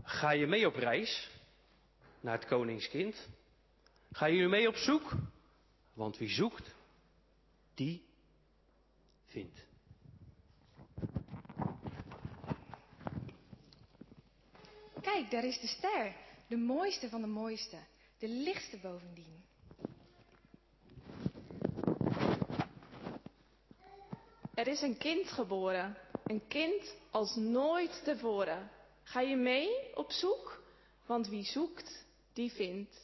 Ga je mee op reis naar het koningskind? Ga je mee op zoek? Want wie zoekt, die vindt. Kijk, daar is de ster. De mooiste van de mooiste. De lichtste bovendien. Er is een kind geboren. Een kind als nooit tevoren. Ga je mee op zoek? Want wie zoekt, die vindt.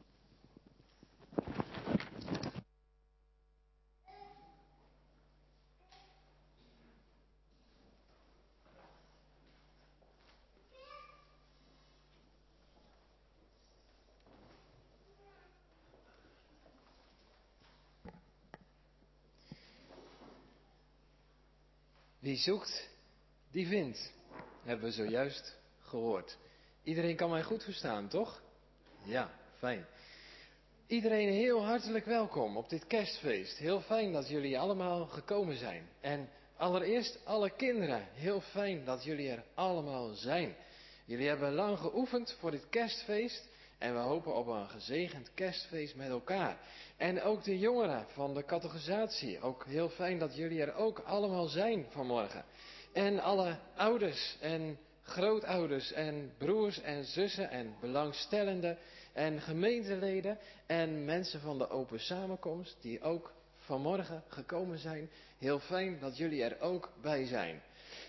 Wie zoekt, die vindt, hebben we zojuist gehoord. Iedereen kan mij goed verstaan, toch? Ja, fijn. Iedereen heel hartelijk welkom op dit kerstfeest. Heel fijn dat jullie allemaal gekomen zijn. En allereerst alle kinderen, heel fijn dat jullie er allemaal zijn. Jullie hebben lang geoefend voor dit kerstfeest en we hopen op een gezegend kerstfeest met elkaar. En ook de jongeren van de catechisatie, ook heel fijn dat jullie er ook allemaal zijn vanmorgen. En alle ouders en grootouders en broers en zussen en belangstellenden en gemeenteleden en mensen van de open samenkomst die ook vanmorgen gekomen zijn. Heel fijn dat jullie er ook bij zijn.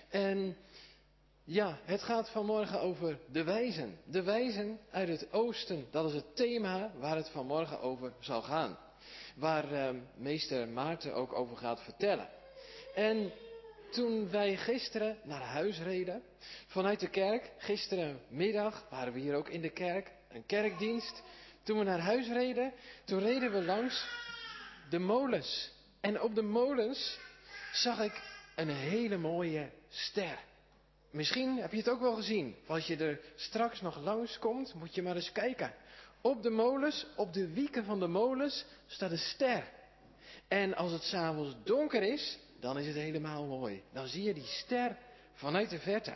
En ja, het gaat vanmorgen over de wijzen. De wijzen uit het oosten, dat is het thema waar het vanmorgen over zal gaan. Waar meester Maarten ook over gaat vertellen. En toen wij gisteren naar huis reden, vanuit de kerk, gisterenmiddag waren we hier ook in de kerk, een kerkdienst. Toen we naar huis reden, toen reden we langs de molens. En op de molens zag ik een hele mooie ster. Misschien heb je het ook wel gezien. Als je er straks nog langs komt, moet je maar eens kijken. Op de molens, op de wieken van de molens, staat een ster. En als het 's avonds donker is, dan is het helemaal mooi. Dan zie je die ster vanuit de verte.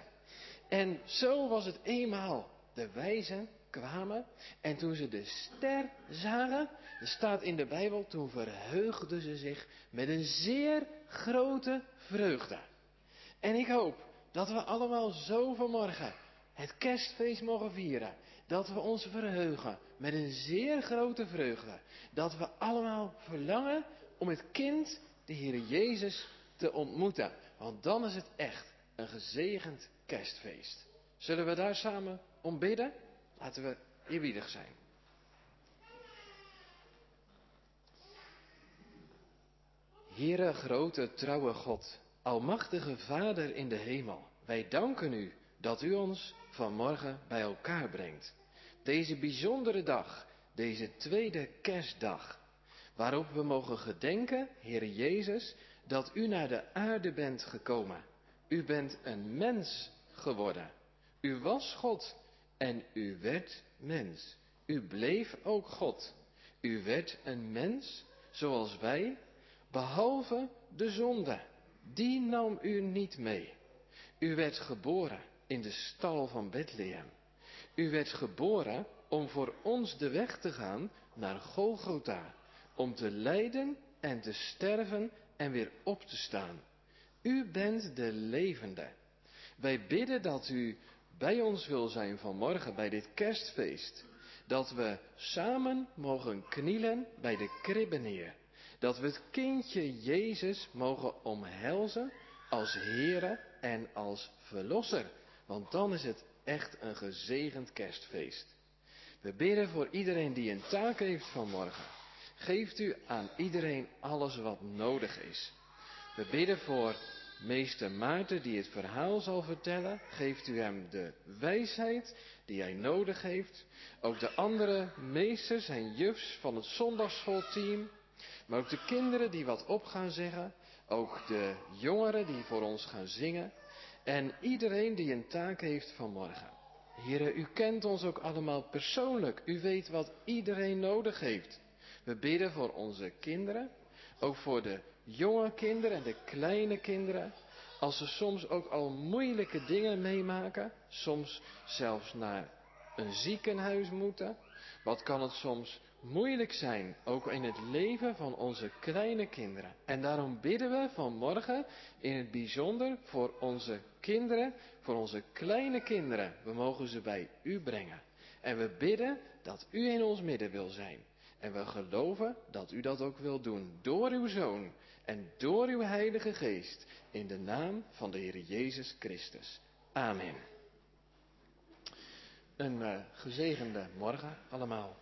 En zo was het eenmaal. De wijzen kwamen en toen ze de ster zagen, er staat in de Bijbel, toen verheugden ze zich met een zeer grote vreugde. En ik hoop dat we allemaal zo vanmorgen het kerstfeest mogen vieren. Dat we ons verheugen met een zeer grote vreugde. Dat we allemaal verlangen om het kind, de Heer Jezus, te ontmoeten. Want dan is het echt een gezegend kerstfeest. Zullen we daar samen om bidden? Laten we eerbiedig zijn. Heere grote trouwe God, almachtige Vader in de hemel, wij danken u dat u ons vanmorgen bij elkaar brengt. Deze bijzondere dag, deze tweede kerstdag, waarop we mogen gedenken, Heere Jezus, dat u naar de aarde bent gekomen. U bent een mens geworden. U was God en u werd mens. U bleef ook God. U werd een mens zoals wij, behalve de zonde. Die nam u niet mee. U werd geboren in de stal van Bethlehem. U werd geboren om voor ons de weg te gaan naar Golgotha. Om te lijden en te sterven en weer op te staan. U bent de levende. Wij bidden dat u bij ons wil zijn vanmorgen bij dit kerstfeest. Dat we samen mogen knielen bij de kribben, Heer. Dat we het kindje Jezus mogen omhelzen als Heere en als Verlosser. Want dan is het echt een gezegend kerstfeest. We bidden voor iedereen die een taak heeft vanmorgen. Geeft u aan iedereen alles wat nodig is. We bidden voor meester Maarten die het verhaal zal vertellen. Geeft u hem de wijsheid die hij nodig heeft. Ook de andere meesters en jufs van het zondagsschoolteam. Maar ook de kinderen die wat op gaan zeggen. Ook de jongeren die voor ons gaan zingen. En iedereen die een taak heeft vanmorgen. Heere, u kent ons ook allemaal persoonlijk. U weet wat iedereen nodig heeft. We bidden voor onze kinderen. Ook voor de jonge kinderen en de kleine kinderen. Als ze soms ook al moeilijke dingen meemaken, soms zelfs naar een ziekenhuis moeten. Wat kan het soms moeilijk zijn, ook in het leven van onze kleine kinderen. En daarom bidden we vanmorgen in het bijzonder voor onze kinderen, voor onze kleine kinderen. We mogen ze bij u brengen. En we bidden dat u in ons midden wil zijn. En we geloven dat u dat ook wil doen door uw Zoon en door uw Heilige Geest. In de naam van de Heer Jezus Christus. Amen. Een gezegende morgen allemaal.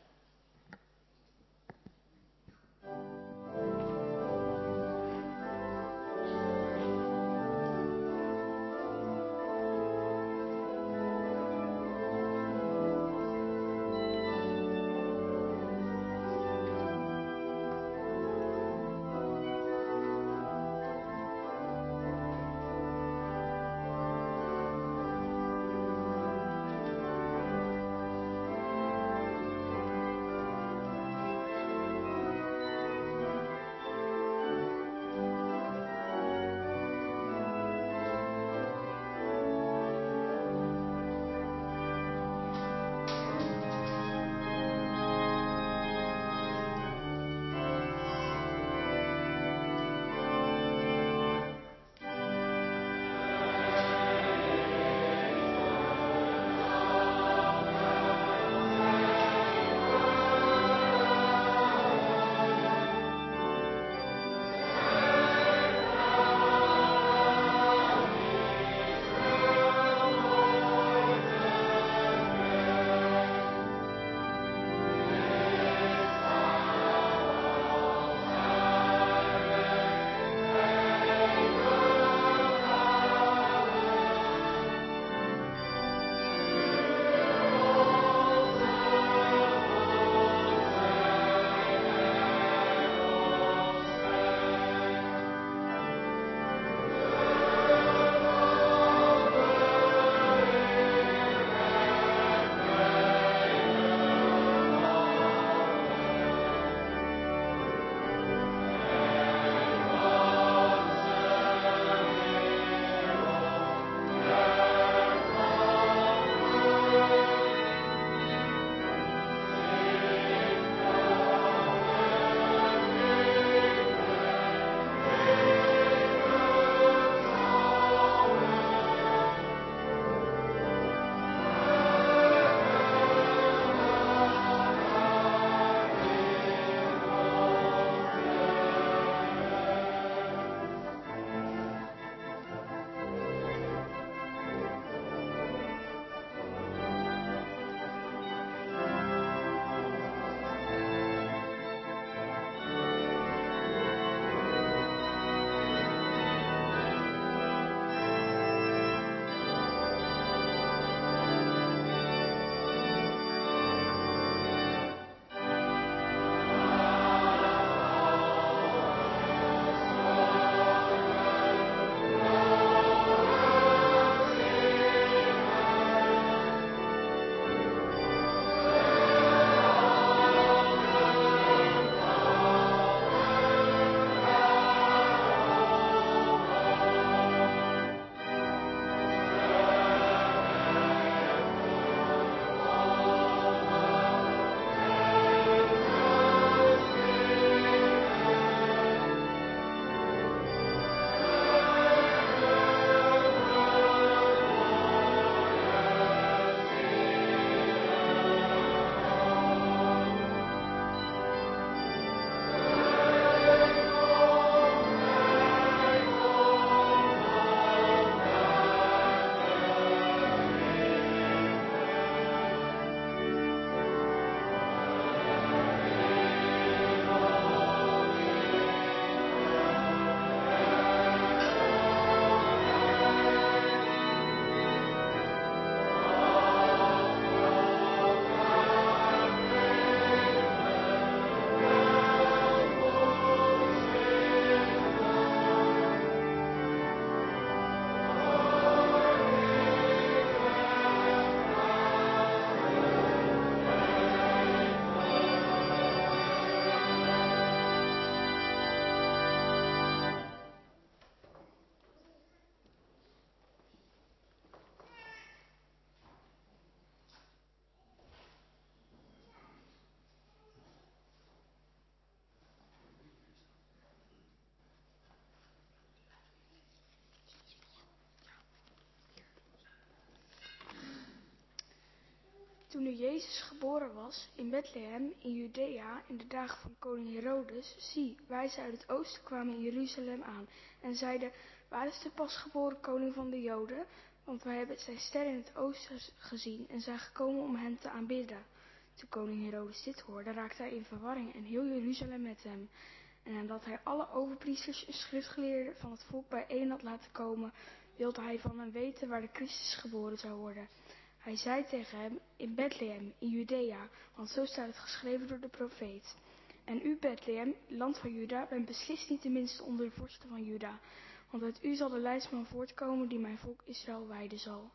Toen nu Jezus geboren was in Bethlehem in Judea in de dagen van koning Herodes, zie, wijzen uit het oosten kwamen in Jeruzalem aan en zeiden, waar is de pasgeboren koning van de Joden? Want wij hebben zijn ster in het oosten gezien en zijn gekomen om hem te aanbidden. Toen koning Herodes dit hoorde, raakte hij in verwarring en heel Jeruzalem met hem. En nadat hij alle overpriesters en schriftgeleerden van het volk bijeen had laten komen, wilde hij van hen weten waar de Christus geboren zou worden. Hij zei tegen hem, in Bethlehem, in Judea, want zo staat het geschreven door de profeet. En u, Bethlehem, land van Juda, bent beslist niet de minste onder de vorsten van Juda, want uit u zal de leidsman voortkomen die mijn volk Israël wijden zal.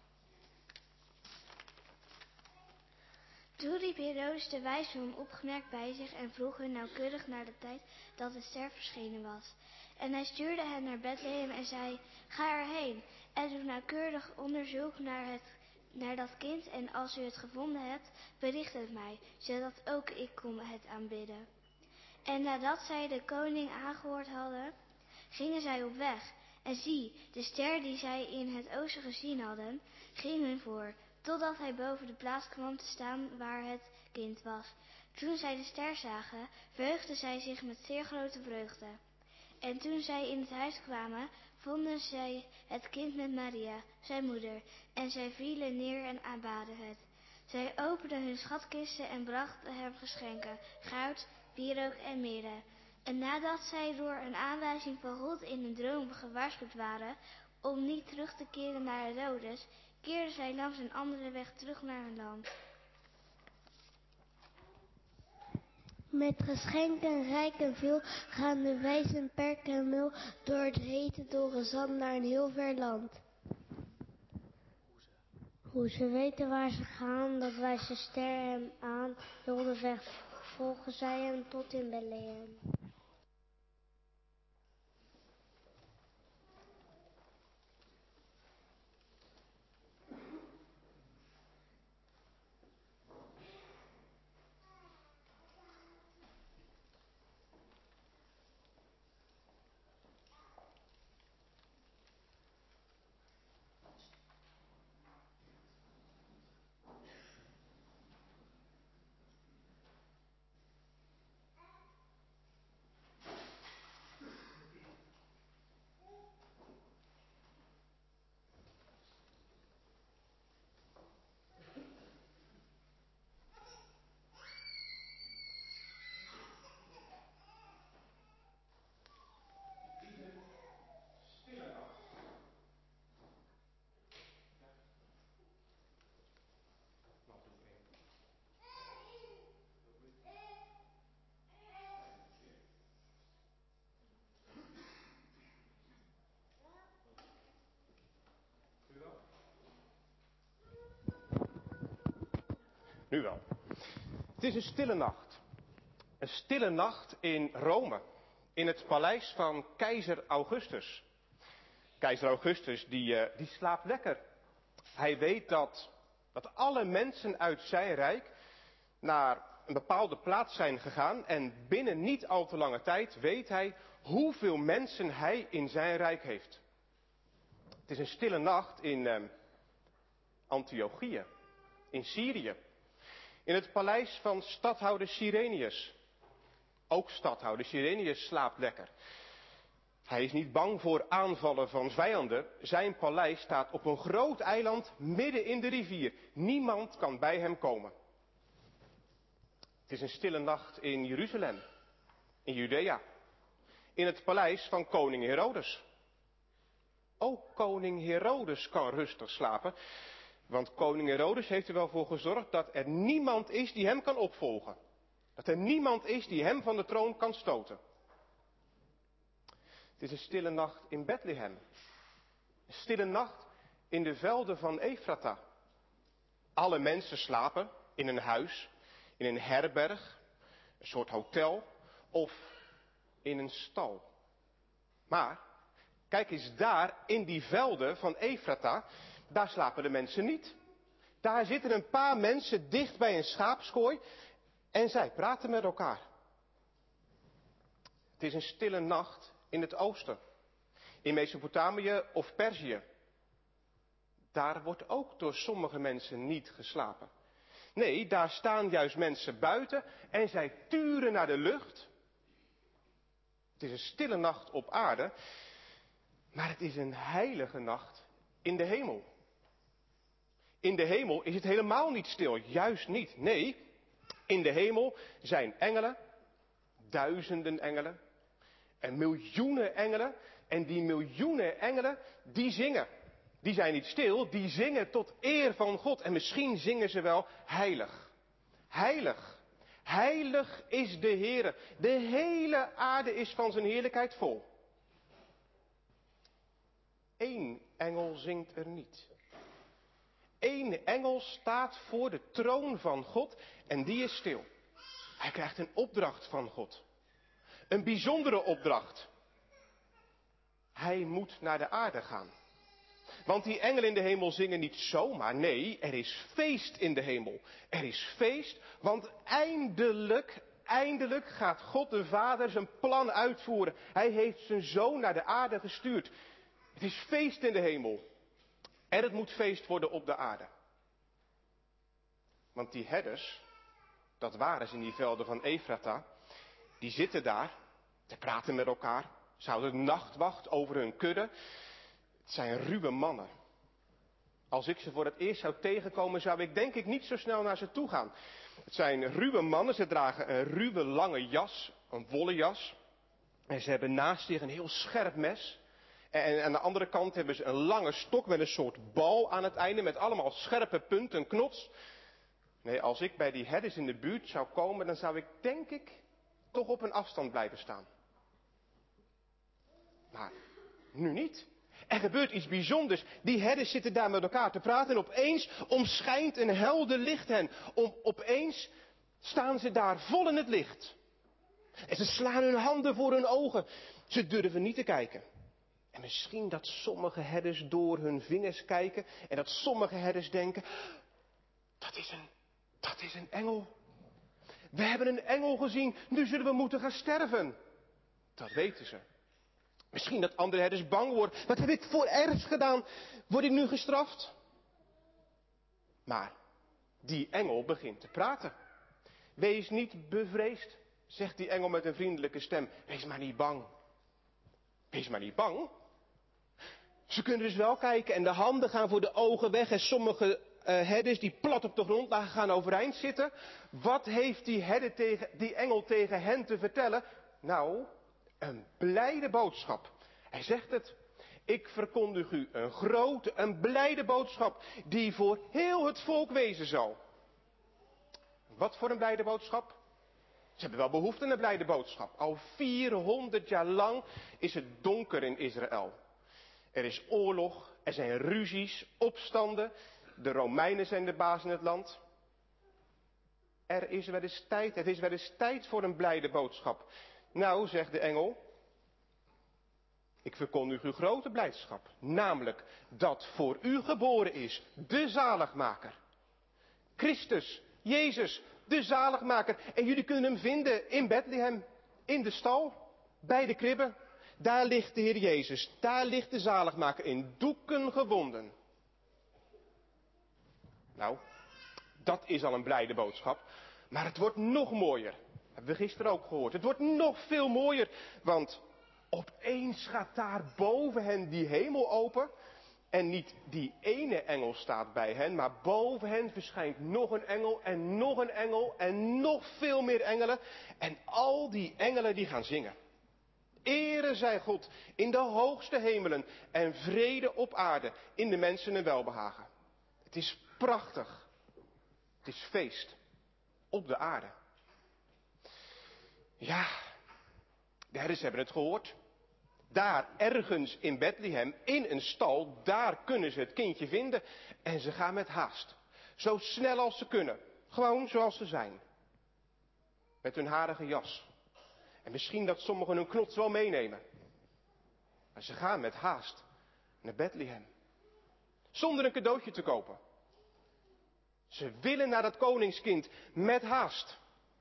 Toen riep Herodes de wijzen onopgemerkt bij zich en vroeg hun nauwkeurig naar de tijd dat de ster verschenen was. En hij stuurde hen naar Bethlehem en zei, ga erheen en doe nauwkeurig onderzoek naar dat kind en als u het gevonden hebt, bericht het mij, zodat ook ik kom het aanbidden. En nadat zij de koning aangehoord hadden, gingen zij op weg. En zie, de ster die zij in het oosten gezien hadden, ging hun voor, totdat hij boven de plaats kwam te staan waar het kind was. Toen zij de ster zagen, verheugden zij zich met zeer grote vreugde. En toen zij in het huis kwamen, vonden zij het kind met Maria, zijn moeder, en zij vielen neer en aanbaden het. Zij openden hun schatkisten en brachten hem geschenken, goud, wierook en mirre. En nadat zij door een aanwijzing van God in een droom gewaarschuwd waren om niet terug te keren naar Herodes, keerden zij langs een andere weg terug naar hun land. Met geschenken rijk en veel gaan de wijzen per kameel door het hete dorre zand naar een heel ver land. Hoe ze weten waar ze gaan, dat wijst de ster hem aan, heel de weg volgen zij hem tot in Bethlehem. Nu wel. Het is een stille nacht. Een stille nacht in Rome. In het paleis van keizer Augustus. Keizer Augustus die slaapt lekker. Hij weet dat alle mensen uit zijn rijk naar een bepaalde plaats zijn gegaan. En binnen niet al te lange tijd weet hij hoeveel mensen hij in zijn rijk heeft. Het is een stille nacht in Antiochië. In Syrië. In het paleis van stadhouder Cyrenius. Ook stadhouder Cyrenius slaapt lekker. Hij is niet bang voor aanvallen van vijanden. Zijn paleis staat op een groot eiland midden in de rivier. Niemand kan bij hem komen. Het is een stille nacht in Jeruzalem. In Judea. In het paleis van koning Herodes. Ook koning Herodes kan rustig slapen. Want koning Herodes heeft er wel voor gezorgd dat er niemand is die hem kan opvolgen. Dat er niemand is die hem van de troon kan stoten. Het is een stille nacht in Bethlehem. Een stille nacht in de velden van Efrata. Alle mensen slapen in een huis, in een herberg, een soort hotel of in een stal. Maar, kijk eens daar in die velden van Efrata, daar slapen de mensen niet. Daar zitten een paar mensen dicht bij een schaapskooi en zij praten met elkaar. Het is een stille nacht in het oosten, in Mesopotamië of Perzië. Daar wordt ook door sommige mensen niet geslapen. Nee, daar staan juist mensen buiten en zij turen naar de lucht. Het is een stille nacht op aarde, maar het is een heilige nacht in de hemel. In de hemel is het helemaal niet stil, juist niet. Nee, in de hemel zijn engelen, duizenden engelen en miljoenen engelen. En die miljoenen engelen, die zingen. Die zijn niet stil, die zingen tot eer van God. En misschien zingen ze wel heilig. Heilig. Heilig is de Heere. De hele aarde is van zijn heerlijkheid vol. Eén engel zingt er niet. Eén engel staat voor de troon van God en die is stil. Hij krijgt een opdracht van God. Een bijzondere opdracht. Hij moet naar de aarde gaan. Want die engelen in de hemel zingen niet zomaar. Nee, er is feest in de hemel. Er is feest, want eindelijk gaat God de Vader zijn plan uitvoeren. Hij heeft zijn zoon naar de aarde gestuurd. Het is feest in de hemel. En het moet feest worden op de aarde. Want die herders, dat waren ze in die velden van Efrata, die zitten daar te praten met elkaar. Ze houden nachtwacht over hun kudde. Het zijn ruwe mannen. Als ik ze voor het eerst zou tegenkomen, zou ik denk ik niet zo snel naar ze toe gaan. Het zijn ruwe mannen, ze dragen een ruwe lange jas, een wollen jas. En ze hebben naast zich een heel scherp mes. En aan de andere kant hebben ze een lange stok met een soort bal aan het einde, met allemaal scherpe punten, knots. Nee, als ik bij die herders in de buurt zou komen, dan zou ik denk ik toch op een afstand blijven staan. Maar nu niet. Er gebeurt iets bijzonders. Die herders zitten daar met elkaar te praten en opeens omschijnt een helder licht hen. Opeens staan ze daar vol in het licht. En ze slaan hun handen voor hun ogen. Ze durven niet te kijken. En misschien dat sommige herders door hun vingers kijken en dat sommige herders denken, dat is een engel. We hebben een engel gezien, nu zullen we moeten gaan sterven. Dat weten ze. Misschien dat andere herders bang worden. Wat heb ik voor ergs gedaan? Word ik nu gestraft? Maar die engel begint te praten. Wees niet bevreesd, zegt die engel met een vriendelijke stem. Wees maar niet bang. Wees maar niet bang. Ze kunnen dus wel kijken en de handen gaan voor de ogen weg en sommige herders die plat op de grond lagen gaan overeind zitten. Wat heeft die engel tegen hen te vertellen? Nou, een blijde boodschap. Hij zegt het. Ik verkondig u een grote, een blijde boodschap die voor heel het volk wezen zal. Wat voor een blijde boodschap? Ze hebben wel behoefte aan een blijde boodschap. Al 400 jaar lang is het donker in Israël. Er is oorlog, er zijn ruzies, opstanden. De Romeinen zijn de baas in het land. Het is wel eens tijd voor een blijde boodschap. Nou, zegt de engel, ik verkondig u grote blijdschap. Namelijk dat voor u geboren is de zaligmaker. Christus, Jezus, de zaligmaker. En jullie kunnen hem vinden in Bethlehem, in de stal, bij de kribben. Daar ligt de Heer Jezus, daar ligt de zaligmaker in doeken gewonden. Nou, dat is al een blijde boodschap. Maar het wordt nog mooier. Hebben we gisteren ook gehoord. Het wordt nog veel mooier. Want opeens gaat daar boven hen die hemel open. En niet die ene engel staat bij hen. Maar boven hen verschijnt nog een engel en nog een engel en nog veel meer engelen. En al die engelen die gaan zingen. Ere zij God in de hoogste hemelen en vrede op aarde in de mensen een welbehagen. Het is prachtig. Het is feest op de aarde. Ja, de herders hebben het gehoord. Daar ergens in Bethlehem, in een stal, daar kunnen ze het kindje vinden. En ze gaan met haast. Zo snel als ze kunnen. Gewoon zoals ze zijn. Met hun harige jas. En misschien dat sommigen hun knots wel meenemen. Maar ze gaan met haast naar Bethlehem. Zonder een cadeautje te kopen. Ze willen naar dat koningskind met haast.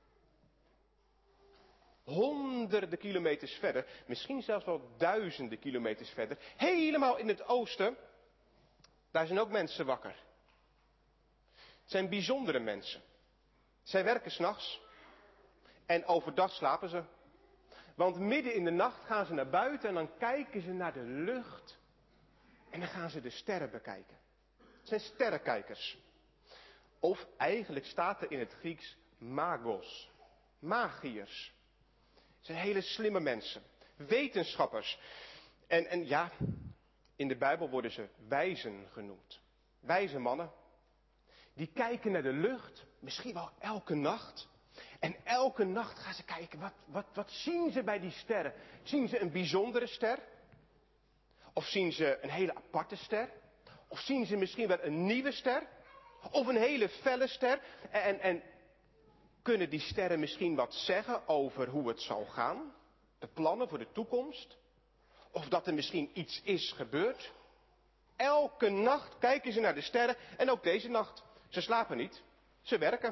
Honderden kilometers verder, misschien zelfs wel duizenden kilometers verder, helemaal in het oosten, daar zijn ook mensen wakker. Het zijn bijzondere mensen. Zij werken 's nachts en overdag slapen ze. Want midden in de nacht gaan ze naar buiten en dan kijken ze naar de lucht. En dan gaan ze de sterren bekijken. Het zijn sterrenkijkers. Of eigenlijk staat er in het Grieks magos. Magiërs. Het zijn hele slimme mensen. Wetenschappers. En ja, in de Bijbel worden ze wijzen genoemd. Wijze mannen. Die kijken naar de lucht, misschien wel elke nacht. En elke nacht gaan ze kijken, wat zien ze bij die sterren? Zien ze een bijzondere ster? Of zien ze een hele aparte ster? Of zien ze misschien wel een nieuwe ster? Of een hele felle ster? En kunnen die sterren misschien wat zeggen over hoe het zal gaan? De plannen voor de toekomst? Of dat er misschien iets is gebeurd? Elke nacht kijken ze naar de sterren en ook deze nacht. Ze slapen niet, ze werken.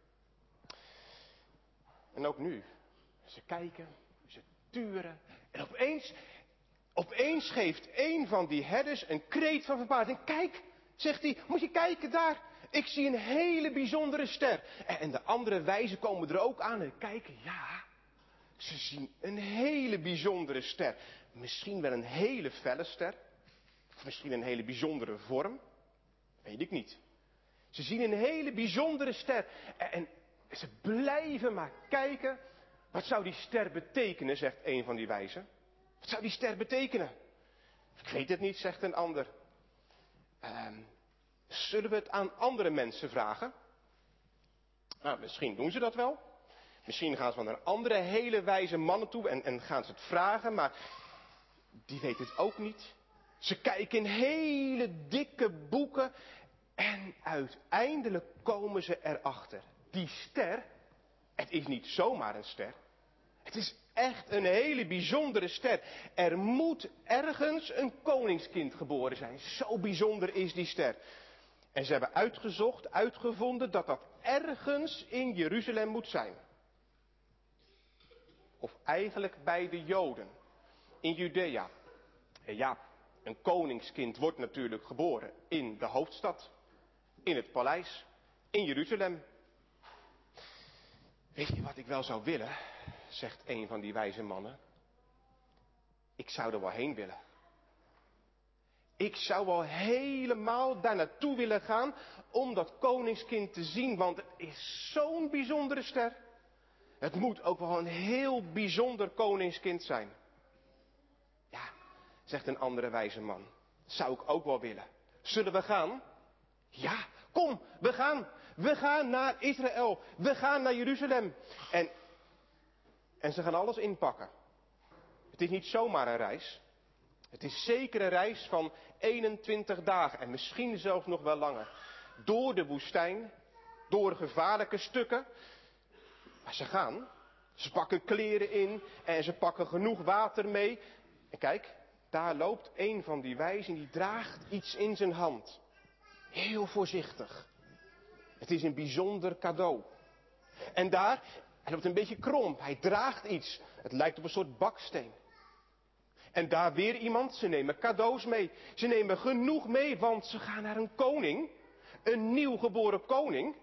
En ook nu. Ze kijken, ze turen. En opeens geeft een van die herders een kreet van verbazing. Kijk, zegt hij, moet je kijken daar. Ik zie een hele bijzondere ster. En de andere wijzen komen er ook aan en kijken. Ja, ze zien een hele bijzondere ster. Misschien wel een hele felle ster. Of misschien een hele bijzondere vorm. Weet ik niet. Ze zien een hele bijzondere ster. En ze blijven maar kijken. Wat zou die ster betekenen, zegt een van die wijzen. Wat zou die ster betekenen? Ik weet het niet, zegt een ander. Zullen we het aan andere mensen vragen? Nou, misschien doen ze dat wel. Misschien gaan ze naar andere hele wijze mannen toe en gaan ze het vragen, maar die weten het ook niet. Ze kijken in hele dikke boeken en uiteindelijk komen ze erachter. Die ster, het is niet zomaar een ster. Het is echt een hele bijzondere ster. Er moet ergens een koningskind geboren zijn. Zo bijzonder is die ster. En ze hebben uitgevonden dat dat ergens in Jeruzalem moet zijn. Of eigenlijk bij de Joden. In Judea. En ja, een koningskind wordt natuurlijk geboren in de hoofdstad. In het paleis. In Jeruzalem. Weet je wat ik wel zou willen? Zegt een van die wijze mannen. Ik zou er wel heen willen. Ik zou wel helemaal daar naartoe willen gaan om dat koningskind te zien, want het is zo'n bijzondere ster. Het moet ook wel een heel bijzonder koningskind zijn. Ja, zegt een andere wijze man. Zou ik ook wel willen. Zullen we gaan? Ja, kom, we gaan. We gaan naar Israël. We gaan naar Jeruzalem. En ze gaan alles inpakken. Het is niet zomaar een reis. Het is zeker een reis van 21 dagen en misschien zelfs nog wel langer. Door de woestijn, door gevaarlijke stukken. Maar ze gaan. Ze pakken kleren in en ze pakken genoeg water mee. En kijk, daar loopt een van die wijzen die draagt iets in zijn hand. Heel voorzichtig. Het is een bijzonder cadeau. En daar, hij loopt een beetje krom. Hij draagt iets. Het lijkt op een soort baksteen. En daar weer iemand, ze nemen cadeaus mee. Ze nemen genoeg mee, want ze gaan naar een koning. Een nieuw geboren koning.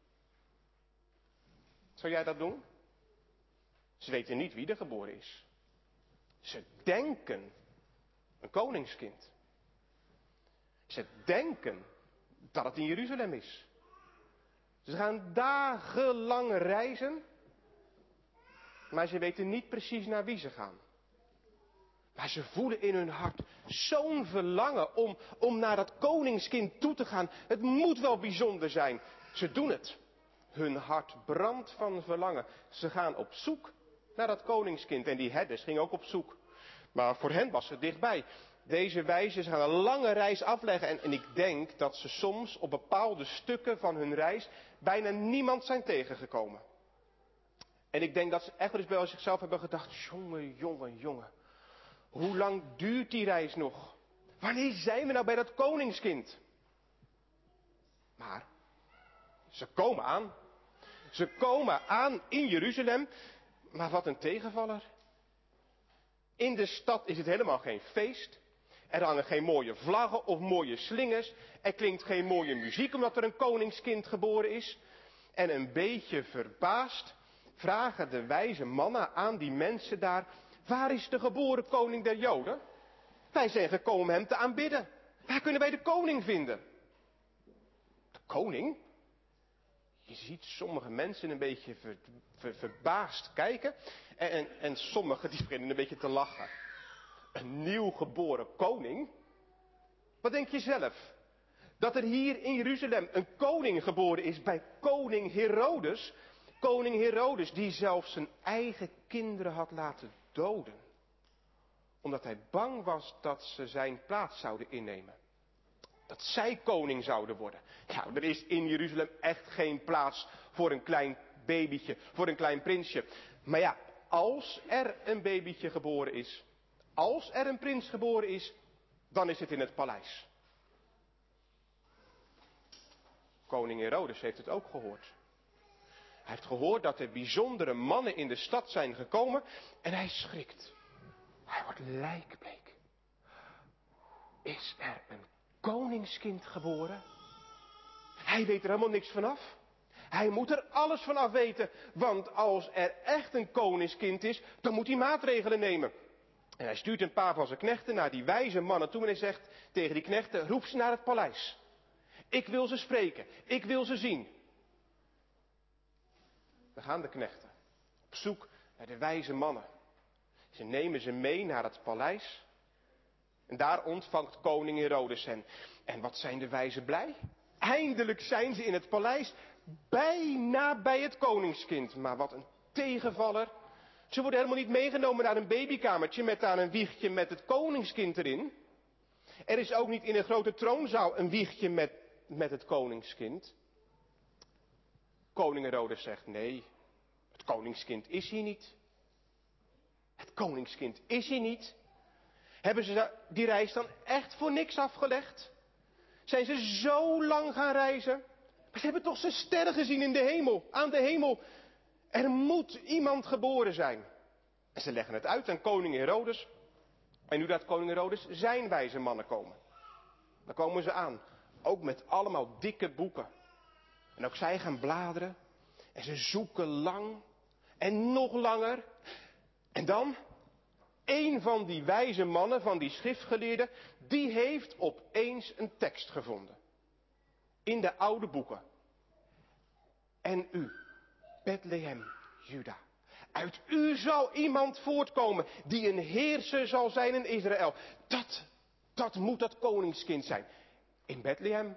Zou jij dat doen? Ze weten niet wie er geboren is. Ze denken een koningskind. Ze denken dat het in Jeruzalem is. Ze gaan dagenlang reizen. Maar ze weten niet precies naar wie ze gaan. Maar ze voelen in hun hart zo'n verlangen om naar dat koningskind toe te gaan. Het moet wel bijzonder zijn. Ze doen het. Hun hart brandt van verlangen. Ze gaan op zoek naar dat koningskind. En die herders gingen ook op zoek. Maar voor hen was het dichtbij. Deze wijzen gaan een lange reis afleggen. En ik denk dat ze soms op bepaalde stukken van hun reis bijna niemand zijn tegengekomen. En ik denk dat ze echt wel eens bij zichzelf hebben gedacht. Jongen. Hoe lang duurt die reis nog? Wanneer zijn we nou bij dat koningskind? Maar ze komen aan. Ze komen aan in Jeruzalem. Maar wat een tegenvaller. In de stad is het helemaal geen feest. Er hangen geen mooie vlaggen of mooie slingers. Er klinkt geen mooie muziek omdat er een koningskind geboren is. En een beetje verbaasd vragen de wijze mannen aan die mensen daar: waar is de geboren koning der Joden? Wij zijn gekomen om hem te aanbidden. Waar kunnen wij de koning vinden? De koning? Je ziet sommige mensen een beetje verbaasd kijken. En sommigen die beginnen een beetje te lachen. Een nieuw geboren koning? Wat denk je zelf? Dat er hier in Jeruzalem een koning geboren is bij koning Herodes. Koning Herodes die zelfs zijn eigen kinderen had laten doden. Omdat hij bang was dat ze zijn plaats zouden innemen. Dat zij koning zouden worden. Nou, er is in Jeruzalem echt geen plaats voor een klein babytje, voor een klein prinsje. Maar ja, als er een babytje geboren is, als er een prins geboren is, dan is het in het paleis. Koning Herodes heeft het ook gehoord. Hij heeft gehoord dat er bijzondere mannen in de stad zijn gekomen en hij schrikt. Hij wordt lijkbleek. Is er een koningskind geboren? Hij weet er helemaal niks vanaf. Hij moet er alles vanaf weten, want als er echt een koningskind is, dan moet hij maatregelen nemen. En hij stuurt een paar van zijn knechten naar die wijze mannen toe en hij zegt tegen die knechten: roep ze naar het paleis. Ik wil ze spreken, ik wil ze zien. Dan gaan de knechten op zoek naar de wijze mannen. Ze nemen ze mee naar het paleis. En daar ontvangt koning Herodes hen. En wat zijn de wijzen blij? Eindelijk zijn ze in het paleis, bijna bij het koningskind. Maar wat een tegenvaller. Ze worden helemaal niet meegenomen naar een babykamertje met aan een wiegje met het koningskind erin. Er is ook niet in een grote troonzaal een wiegje met het koningskind. Koning Herodes zegt: nee, het koningskind is hier niet. Het koningskind is hier niet. Hebben ze die reis dan echt voor niks afgelegd? Zijn ze zo lang gaan reizen? Maar ze hebben toch zijn sterren gezien in de hemel, aan de hemel. Er moet iemand geboren zijn. En ze leggen het uit aan koning Herodes. En nu laat koning Herodes zijn wijze mannen komen. Dan komen ze aan, ook met allemaal dikke boeken. En ook zij gaan bladeren. En ze zoeken lang. En nog langer. En dan, een van die wijze mannen, van die schriftgeleerden, die heeft opeens een tekst gevonden. In de oude boeken. En u, Bethlehem, Juda. Uit u zal iemand voortkomen die een heerser zal zijn in Israël. Dat moet dat koningskind zijn. In Bethlehem.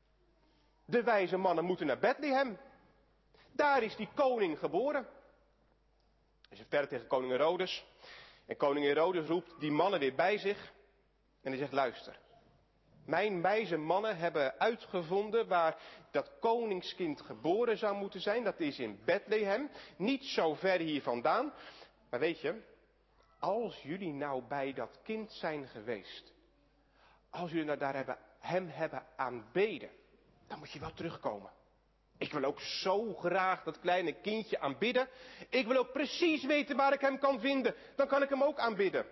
De wijze mannen moeten naar Bethlehem. Daar is die koning geboren. Hij zegt verder tegen koning Herodes. En koning Herodes roept die mannen weer bij zich. En hij zegt: luister. Mijn wijze mannen hebben uitgevonden waar dat koningskind geboren zou moeten zijn. Dat is in Bethlehem. Niet zo ver hier vandaan. Maar weet je, als jullie nou bij dat kind zijn geweest. Als jullie nou daar hem hebben aanbeden. Dan moet je wel terugkomen. Ik wil ook zo graag dat kleine kindje aanbidden. Ik wil ook precies weten waar ik hem kan vinden. Dan kan ik hem ook aanbidden.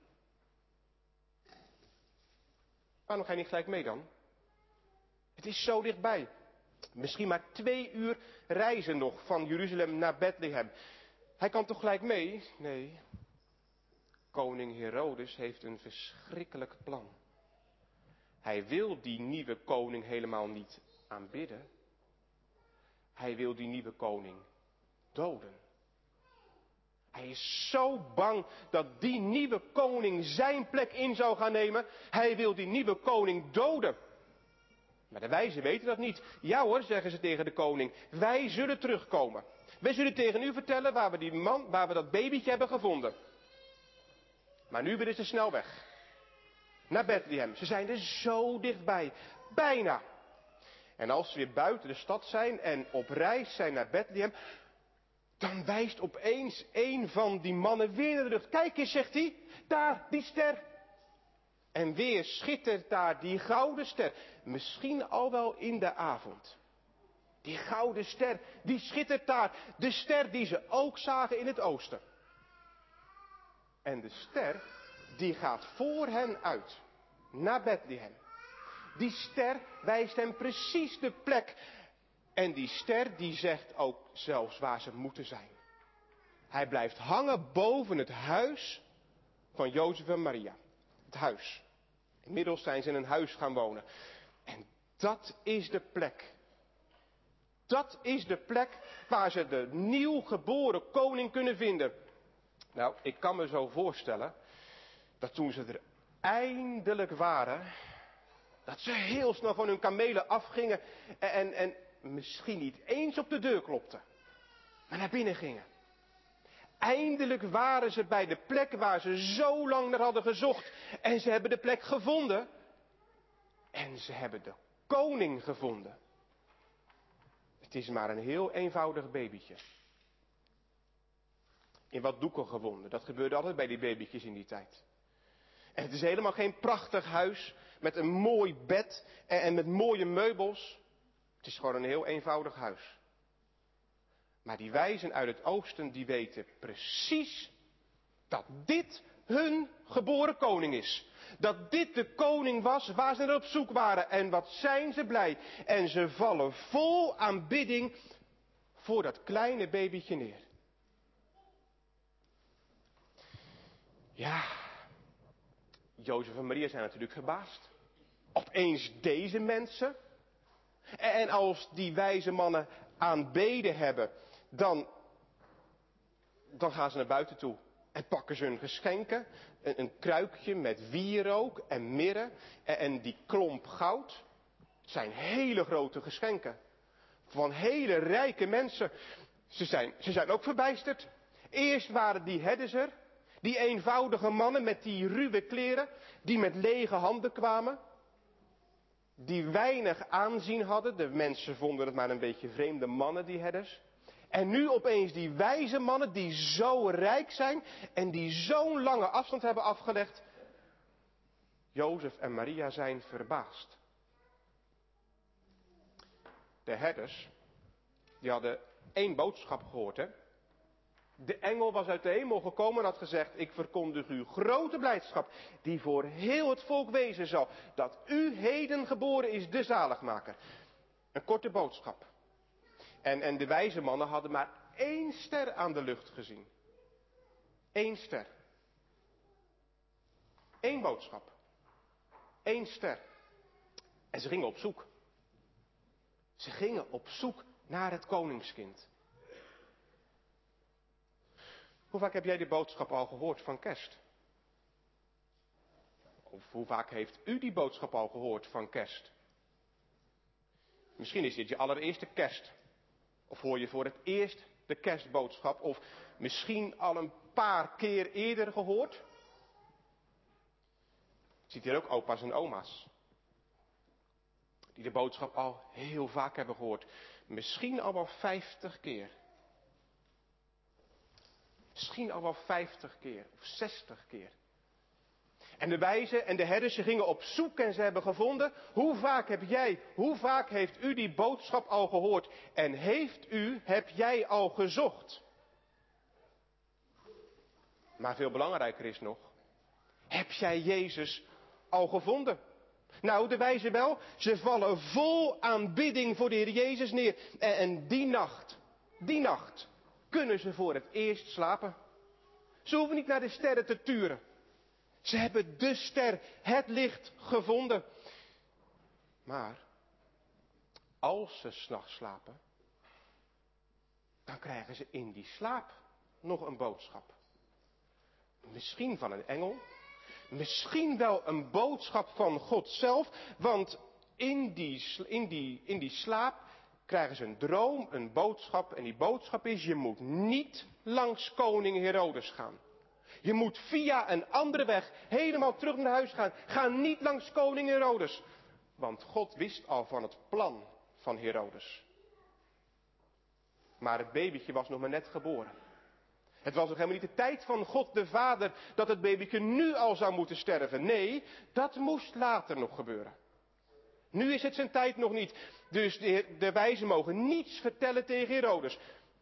Waarom ga je niet gelijk mee dan? Het is zo dichtbij. Misschien maar 2 uur reizen nog van Jeruzalem naar Bethlehem. Hij kan toch gelijk mee? Nee. Koning Herodes heeft een verschrikkelijk plan. Hij wil die nieuwe koning helemaal niet aanbidden. Hij wil die nieuwe koning doden. Hij is zo bang dat die nieuwe koning zijn plek in zou gaan nemen. Hij wil die nieuwe koning doden. Maar de wijzen weten dat niet. Ja hoor, zeggen ze tegen de koning. Wij zullen terugkomen. Wij zullen tegen u vertellen waar we dat babytje hebben gevonden. Maar nu willen ze snel weg. Naar Bethlehem. Ze zijn er zo dichtbij. Bijna. En als ze weer buiten de stad zijn en op reis zijn naar Bethlehem, dan wijst opeens een van die mannen weer naar de lucht. Kijk eens, zegt hij, daar, die ster. En weer schittert daar die gouden ster. Misschien al wel in de avond. Die gouden ster, die schittert daar. De ster die ze ook zagen in het oosten. En de ster, die gaat voor hen uit. naar Bethlehem. Die ster wijst hem precies de plek. En die ster die zegt ook zelfs waar ze moeten zijn. Hij blijft hangen boven het huis van Jozef en Maria. Het huis. Inmiddels zijn ze in een huis gaan wonen. En dat is de plek. Dat is de plek waar ze de nieuw geboren koning kunnen vinden. Nou, ik kan me zo voorstellen dat toen ze er eindelijk waren, dat ze heel snel van hun kamelen afgingen en misschien niet eens op de deur klopten, maar naar binnen gingen. Eindelijk waren ze bij de plek waar ze zo lang naar hadden gezocht. En ze hebben de plek gevonden. En ze hebben de koning gevonden. Het is maar een heel eenvoudig babytje. In wat doeken gewonden. Dat gebeurde altijd bij die babytjes in die tijd. En het is helemaal geen prachtig huis met een mooi bed en met mooie meubels. Het is gewoon een heel eenvoudig huis. Maar die wijzen uit het oosten, die weten precies dat dit hun geboren koning is. Dat dit de koning was waar ze naar op zoek waren. En wat zijn ze blij. En ze vallen vol aanbidding voor dat kleine babytje neer. Ja, Jozef en Maria zijn natuurlijk verbaasd. Opeens deze mensen. En als die wijze mannen aanbeden hebben, dan gaan ze naar buiten toe. En pakken ze hun geschenken. Een kruikje met wierook en mirre en die klomp goud. Het zijn hele grote geschenken. Van hele rijke mensen. Ze zijn ook verbijsterd. Eerst waren die herders er. Die eenvoudige mannen met die ruwe kleren. Die met lege handen kwamen. Die weinig aanzien hadden. De mensen vonden het maar een beetje vreemde mannen, die herders. En nu opeens die wijze mannen die zo rijk zijn en die zo'n lange afstand hebben afgelegd. Jozef en Maria zijn verbaasd. De herders, die hadden één boodschap gehoord, hè. De engel was uit de hemel gekomen en had gezegd, ik verkondig u grote blijdschap, die voor heel het volk wezen zal, dat u heden geboren is, de zaligmaker. Een korte boodschap. En de wijze mannen hadden maar 1 ster aan de lucht gezien. 1 ster. 1 boodschap. 1 ster. En ze gingen op zoek. Ze gingen op zoek naar het koningskind. Hoe vaak heb jij die boodschap al gehoord van kerst? Of hoe vaak heeft u die boodschap al gehoord van kerst? Misschien is dit je allereerste kerst. Of hoor je voor het eerst de kerstboodschap. Of misschien al een paar keer eerder gehoord. Je ziet hier ook opa's en oma's. Die de boodschap al heel vaak hebben gehoord. Misschien al wel 50 keer. Misschien al wel 50 keer of 60 keer. En de wijzen en de herders gingen op zoek en ze hebben gevonden. Hoe vaak heeft u die boodschap al gehoord? En heb jij al gezocht? Maar veel belangrijker is nog, heb jij Jezus al gevonden? Nou, de wijzen wel. Ze vallen vol aanbidding voor de Heer Jezus neer. En die nacht, kunnen ze voor het eerst slapen. Ze hoeven niet naar de sterren te turen. Ze hebben de ster, het licht, gevonden. Maar als ze 's nachts slapen, dan krijgen ze in die slaap nog een boodschap. Misschien van een engel, misschien wel een boodschap van God zelf, want in die slaap krijgen ze een droom, een boodschap, en die boodschap is, je moet niet langs koning Herodes gaan. Je moet via een andere weg helemaal terug naar huis gaan. Ga niet langs koning Herodes. Want God wist al van het plan van Herodes. Maar het babytje was nog maar net geboren. Het was nog helemaal niet de tijd van God de Vader dat het babytje nu al zou moeten sterven. Nee, dat moest later nog gebeuren. Nu is het zijn tijd nog niet. Dus de wijzen mogen niets vertellen tegen Herodes.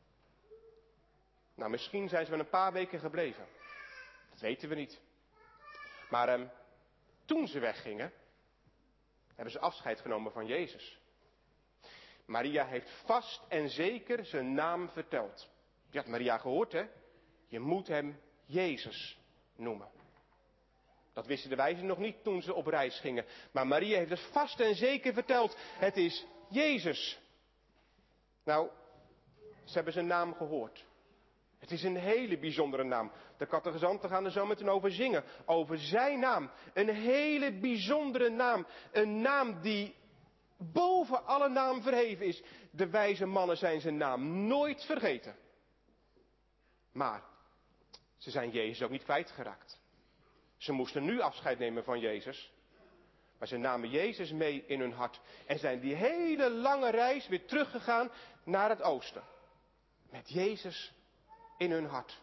Nou, misschien zijn ze wel een paar weken gebleven. Dat weten we niet. Maar toen ze weggingen, hebben ze afscheid genomen van Jezus. Maria heeft vast en zeker zijn naam verteld. Je had Maria gehoord, hè? Je moet hem Jezus noemen. Dat wisten de wijzen nog niet toen ze op reis gingen. Maar Maria heeft het vast en zeker verteld. Het is Jezus. Nou, ze hebben zijn naam gehoord. Het is een hele bijzondere naam. De catechizanten gaan er zo meteen over zingen. Over zijn naam. Een hele bijzondere naam. Een naam die boven alle naam verheven is. De wijze mannen zijn zijn naam nooit vergeten. Maar ze zijn Jezus ook niet kwijtgeraakt. Ze moesten nu afscheid nemen van Jezus. Maar ze namen Jezus mee in hun hart. En zijn die hele lange reis weer teruggegaan naar het oosten. Met Jezus in hun hart.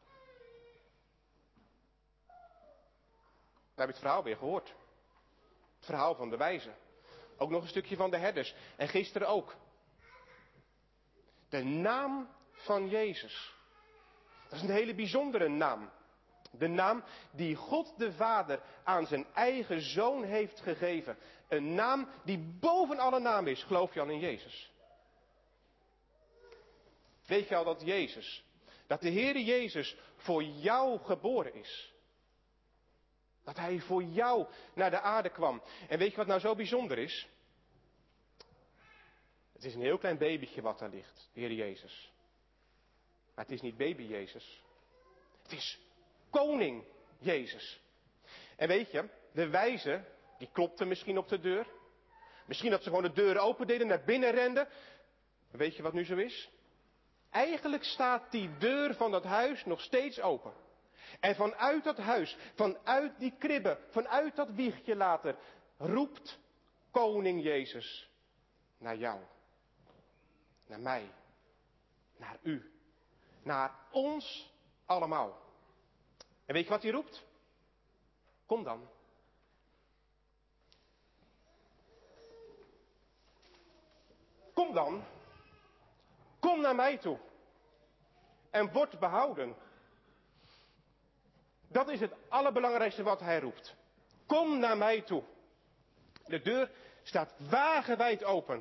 We hebben het verhaal weer gehoord. Het verhaal van de wijzen. Ook nog een stukje van de herders. En gisteren ook. De naam van Jezus. Dat is een hele bijzondere naam. De naam die God de Vader aan zijn eigen Zoon heeft gegeven. Een naam die boven alle naam is. Geloof je al in Jezus? Weet je al dat Jezus, dat de Heere Jezus voor jou geboren is? Dat Hij voor jou naar de aarde kwam. En weet je wat nou zo bijzonder is? Het is een heel klein babytje wat daar ligt, de Heere Jezus. Maar het is niet baby Jezus. Het is koning Jezus. En weet je, de wijzen, die klopten misschien op de deur. Misschien dat ze gewoon de deuren opendeden, naar binnen renden. Maar weet je wat nu zo is? Eigenlijk staat die deur van dat huis nog steeds open. En vanuit dat huis, vanuit die kribbe, vanuit dat wiegje later, roept koning Jezus naar jou. Naar mij. Naar u. Naar ons allemaal. En weet je wat hij roept? Kom dan. Kom dan. Kom naar mij toe. En word behouden. Dat is het allerbelangrijkste wat hij roept. Kom naar mij toe. De deur staat wagenwijd open.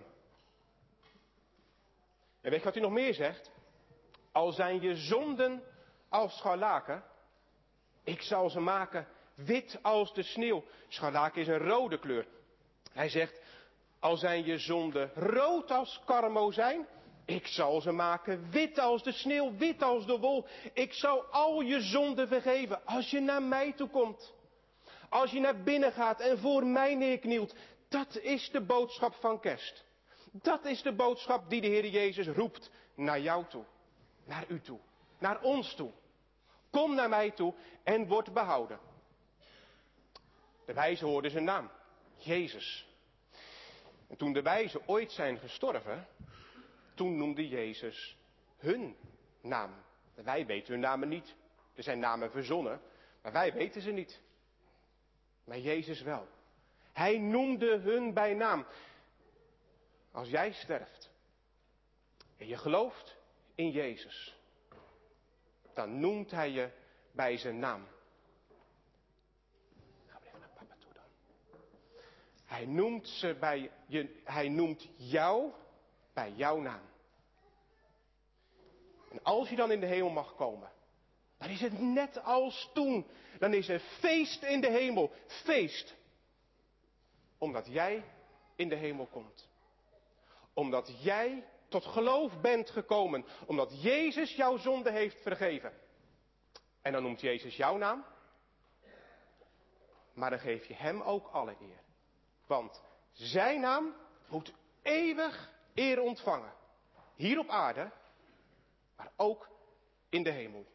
En weet je wat hij nog meer zegt? Al zijn je zonden als scharlaken, ik zal ze maken wit als de sneeuw. Scharlaken is een rode kleur. Hij zegt, al zijn je zonden rood als karmozijn, ik zal ze maken wit als de sneeuw, wit als de wol. Ik zal al je zonden vergeven als je naar mij toe komt. Als je naar binnen gaat en voor mij neerknielt. Dat is de boodschap van kerst. Dat is de boodschap die de Heer Jezus roept naar jou toe. Naar u toe. Naar ons toe. Kom naar mij toe en word behouden. De wijzen hoorden zijn naam. Jezus. En toen de wijzen ooit zijn gestorven, toen noemde Jezus hun naam. Wij weten hun namen niet. Er zijn namen verzonnen, maar wij weten ze niet. Maar Jezus wel. Hij noemde hun bij naam. Als jij sterft en je gelooft in Jezus, dan noemt hij je bij zijn naam. Ga maar even naar papa toe dan. Hij noemt jou bij jouw naam. En als je dan in de hemel mag komen, dan is het net als toen. Dan is er feest in de hemel. Feest. Omdat jij in de hemel komt. Omdat jij tot geloof bent gekomen. Omdat Jezus jouw zonde heeft vergeven. En dan noemt Jezus jouw naam. Maar dan geef je hem ook alle eer. Want zijn naam moet eeuwig eer ontvangen. Hier op aarde, maar ook in de hemel.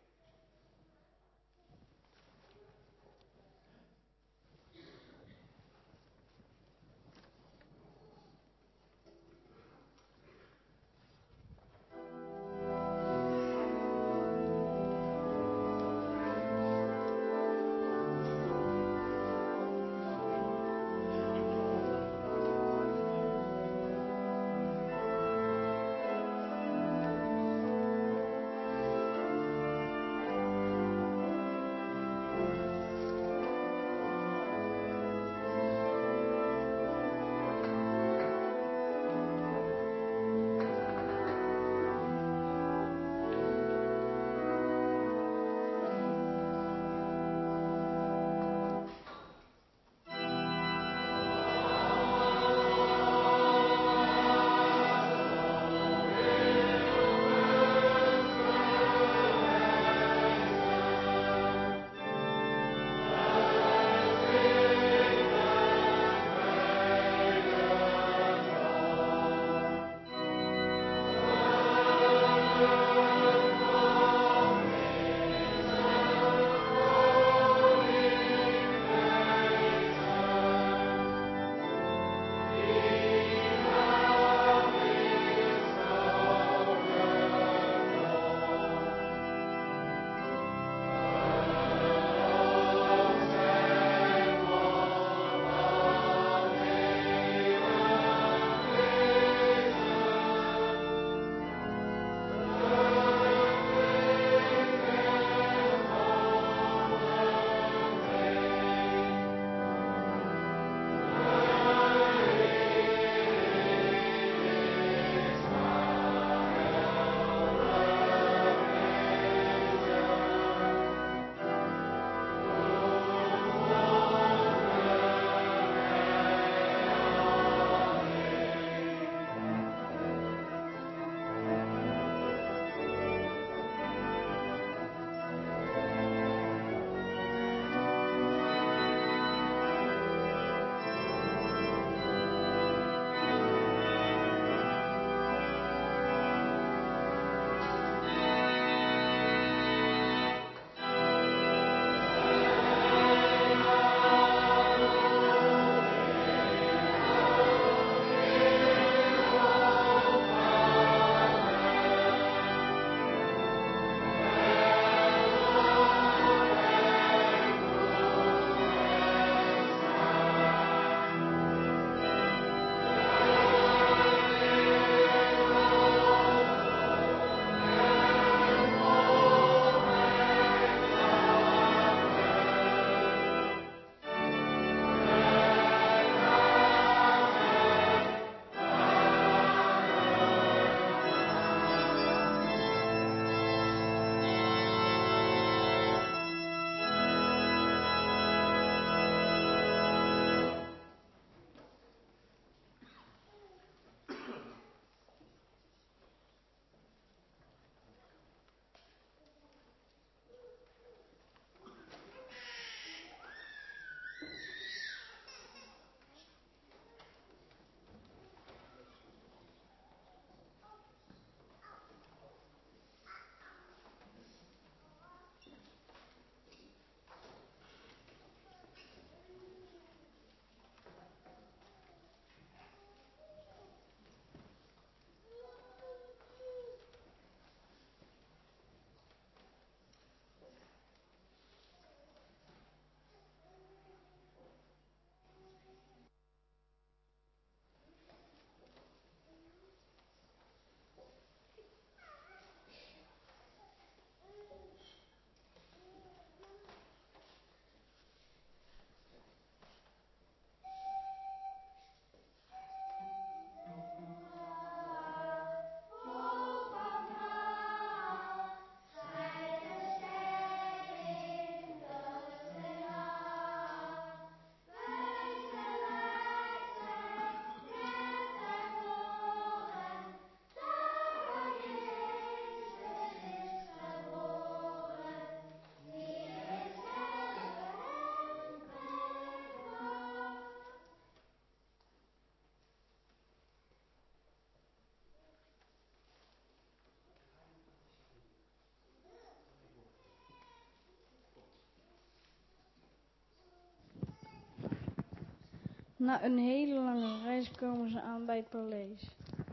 Na een hele lange reis komen ze aan bij het paleis.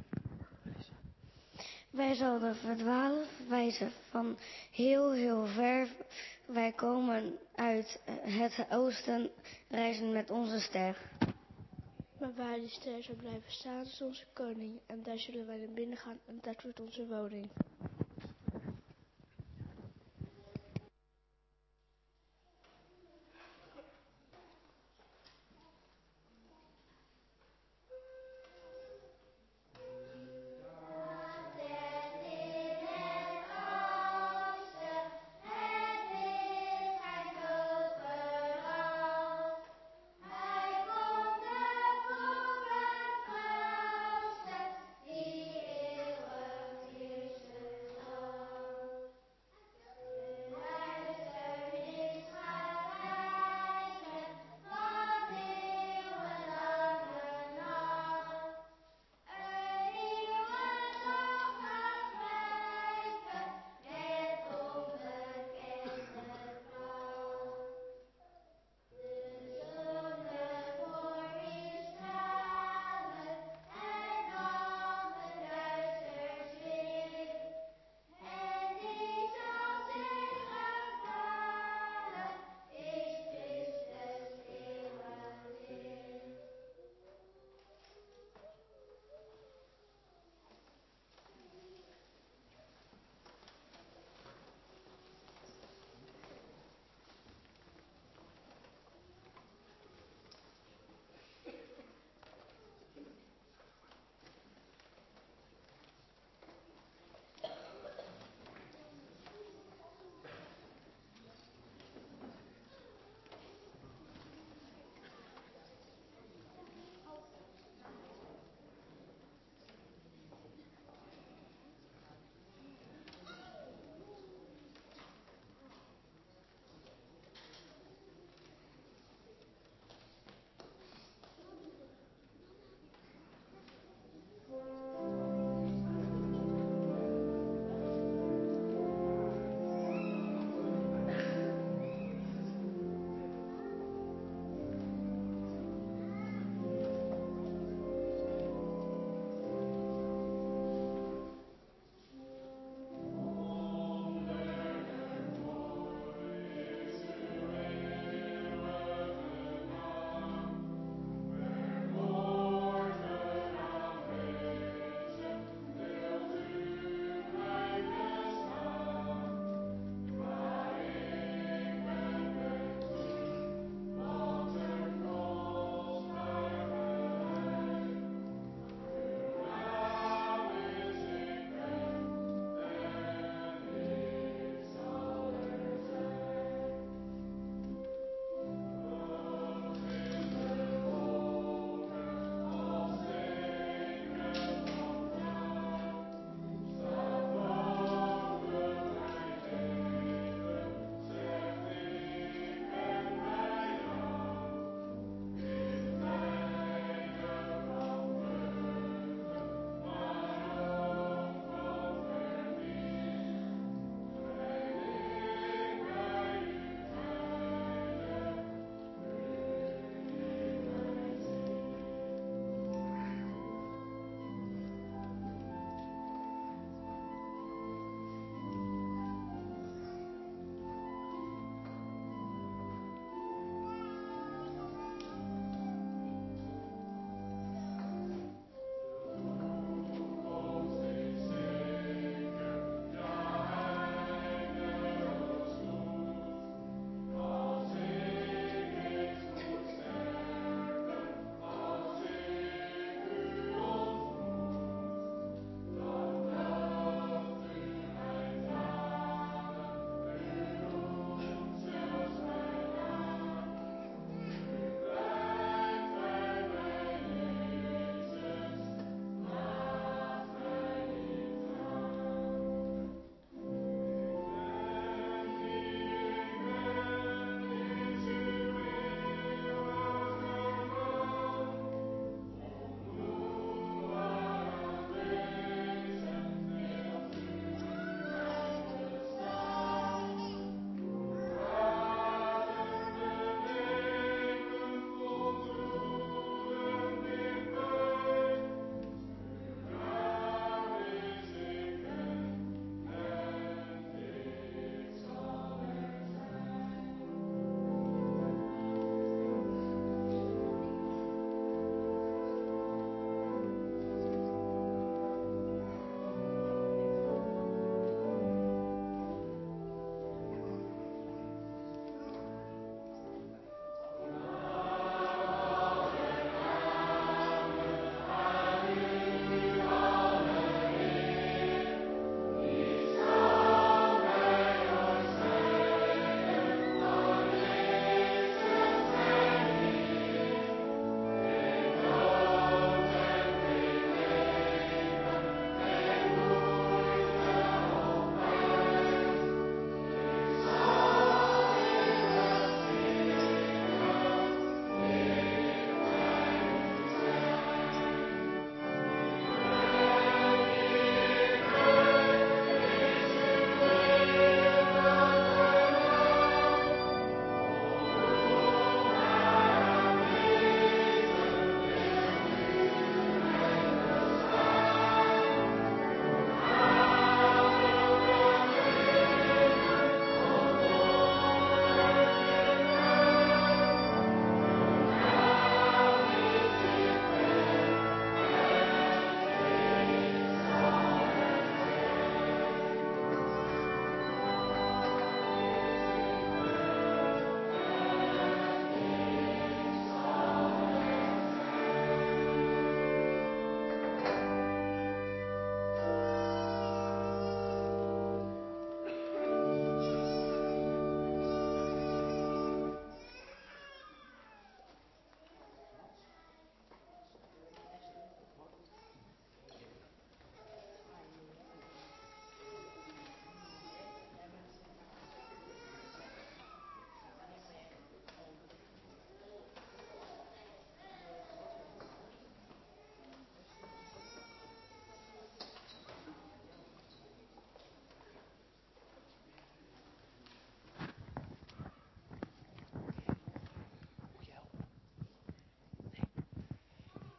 Wij zouden verdwalen, wij zijn van heel ver. Wij komen uit het oosten, reizen met onze ster. Maar waar die ster zou blijven staan is onze koning. En daar zullen wij naar binnen gaan en dat wordt onze woning.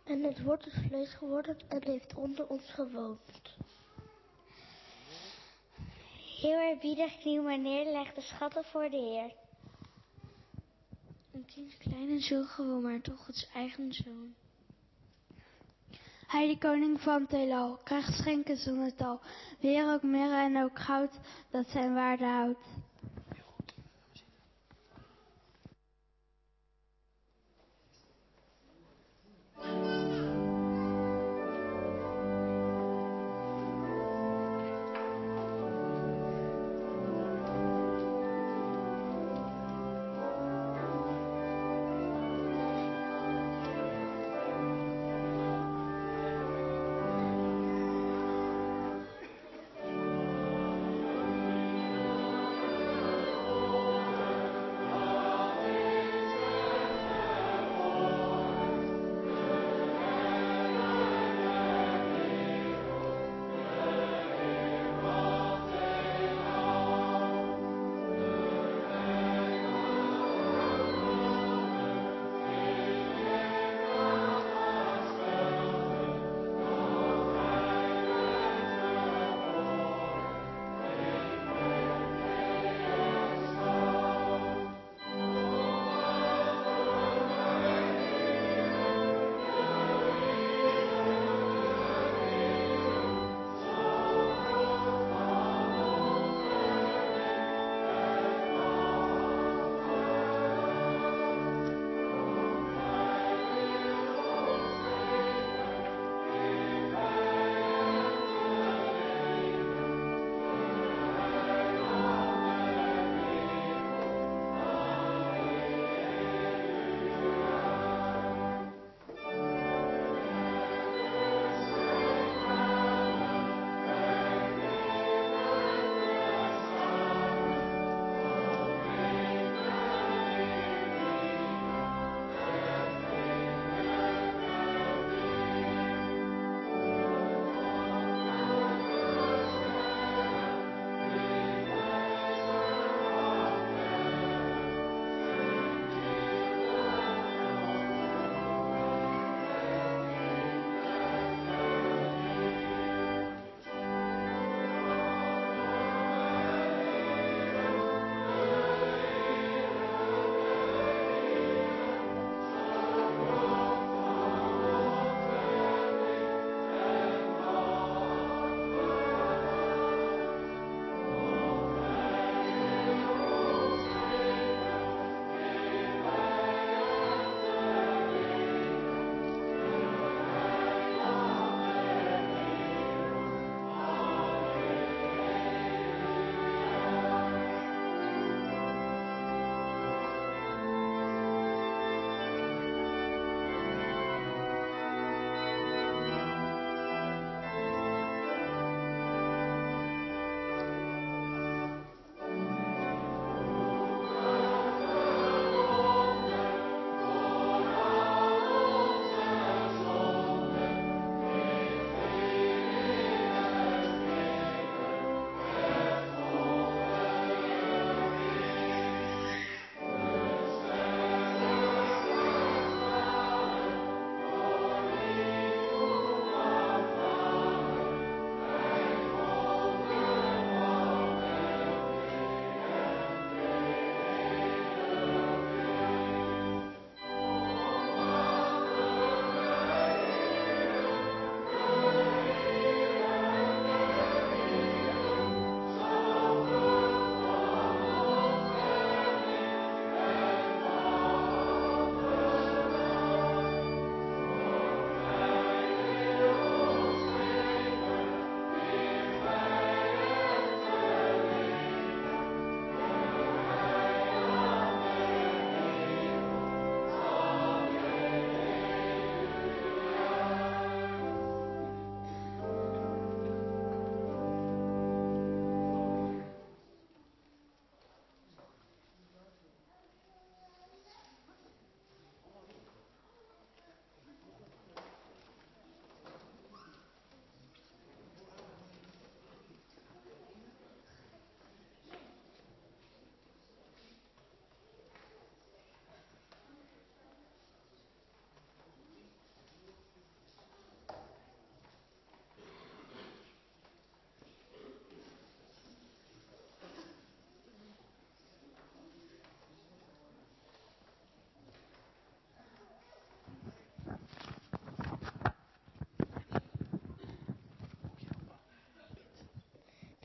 En het woord is vlees geworden en heeft onder ons gewoond. Heel eerbiedig kniel maar neer, leg de schatten voor de Heer. Een kind klein en zo gewoon, maar toch Gods eigen zoon. Hij, de koning van het heelal, krijgt schenken zonder tal. Weer ook mirre en ook goud, dat zijn waarde houdt.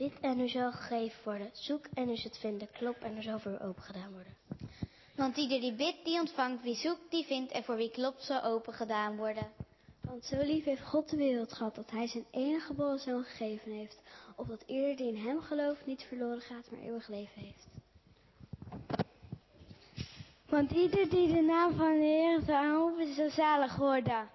Bid en u zal gegeven worden. Zoek en u zult vinden. Klop en er zal voor u open gedaan worden. Want ieder die bidt, die ontvangt. Wie zoekt, die vindt. En voor wie klopt, zal open gedaan worden. Want zo lief heeft God de wereld gehad, dat hij zijn enige geboren zoon gegeven heeft. Opdat ieder die in hem gelooft niet verloren gaat, maar eeuwig leven heeft. Want ieder die de naam van de Heer zal aanroepen, zal zalig worden.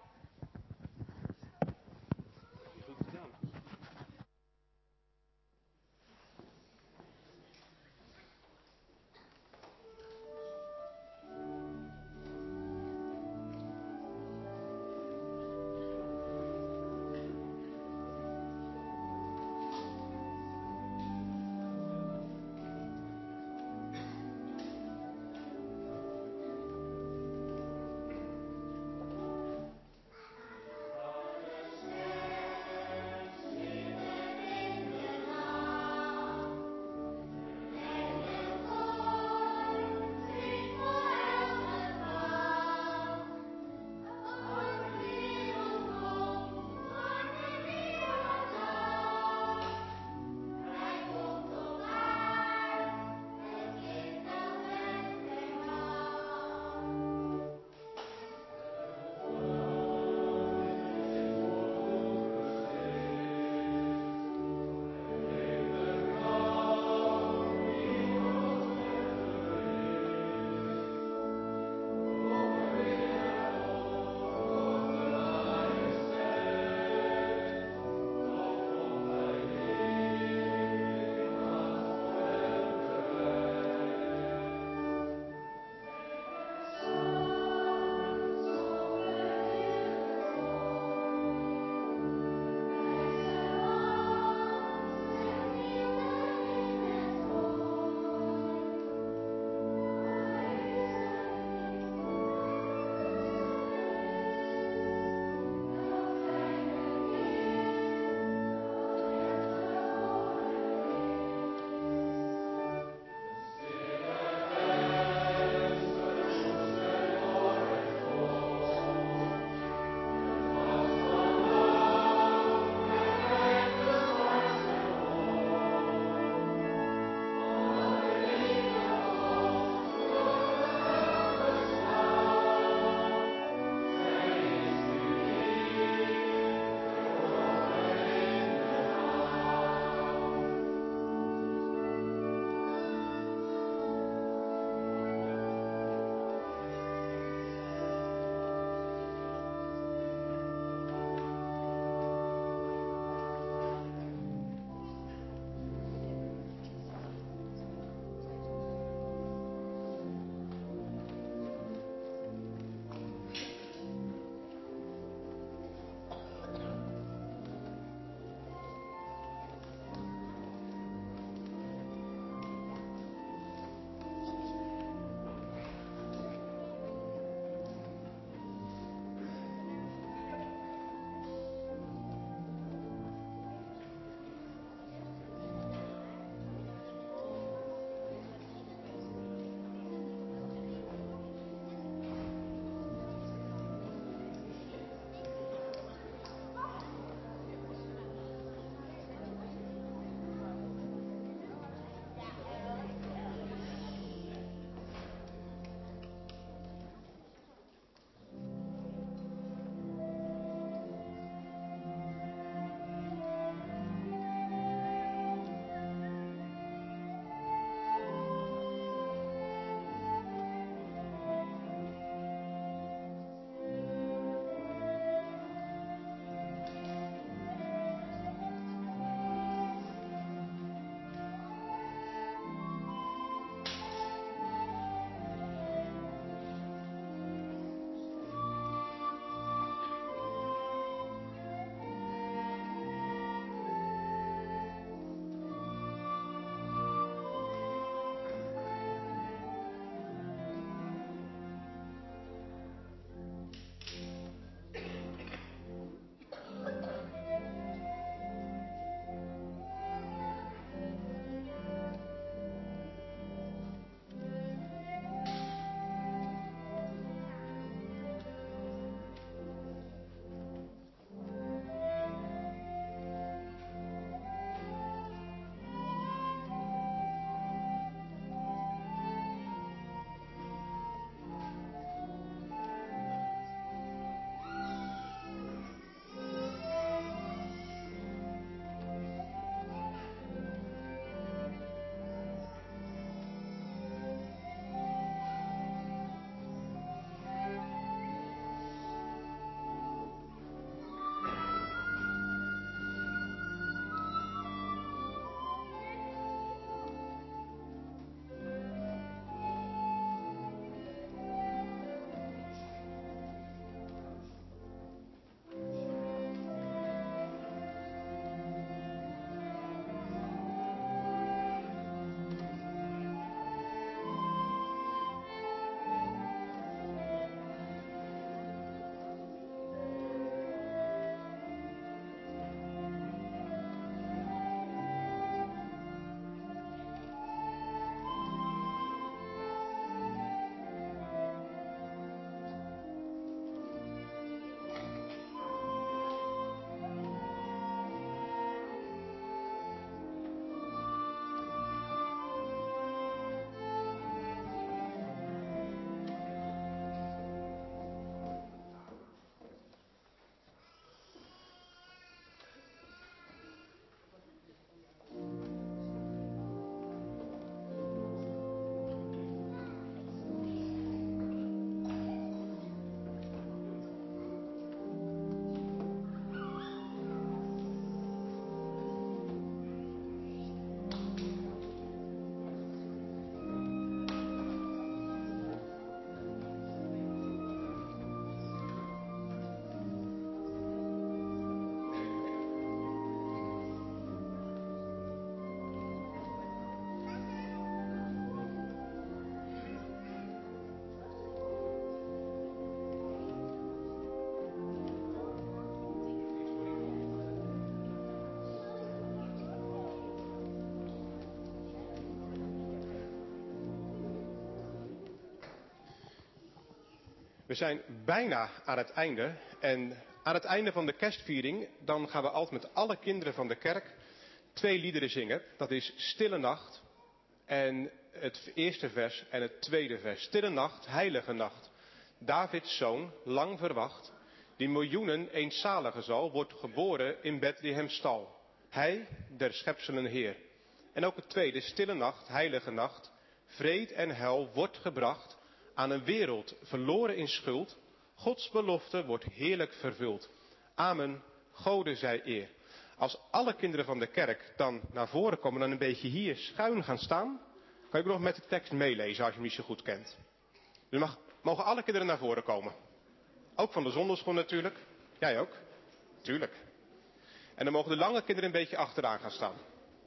We zijn bijna aan het einde en aan het einde van de kerstviering dan gaan we altijd met alle kinderen van de kerk 2 liederen zingen. Dat is Stille Nacht en het eerste vers en het tweede vers. Stille nacht, heilige nacht, Davids zoon, lang verwacht, die miljoenen eenzalige zal, wordt geboren in Bethlehem stal. Hij, der schepselen Heer. En ook het tweede, stille nacht, heilige nacht, vreed en hel wordt gebracht aan een wereld verloren in schuld. Gods belofte wordt heerlijk vervuld. Amen, Gode zij eer. Als alle kinderen van de kerk dan naar voren komen, dan een beetje hier schuin gaan staan, kan je ook nog met de tekst meelezen als je hem niet zo goed kent. Dus mogen alle kinderen naar voren komen. Ook van de zondagschool natuurlijk. Jij ook? Tuurlijk. En dan mogen de lange kinderen een beetje achteraan gaan staan.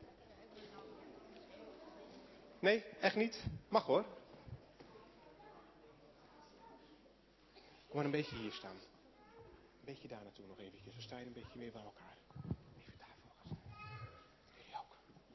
Nee, echt niet? Mag hoor. Kom maar een beetje hier staan. Een beetje daar naartoe nog eventjes. Dan sta je een beetje meer bij elkaar. Even daarvoor gaan staan. Jullie ook.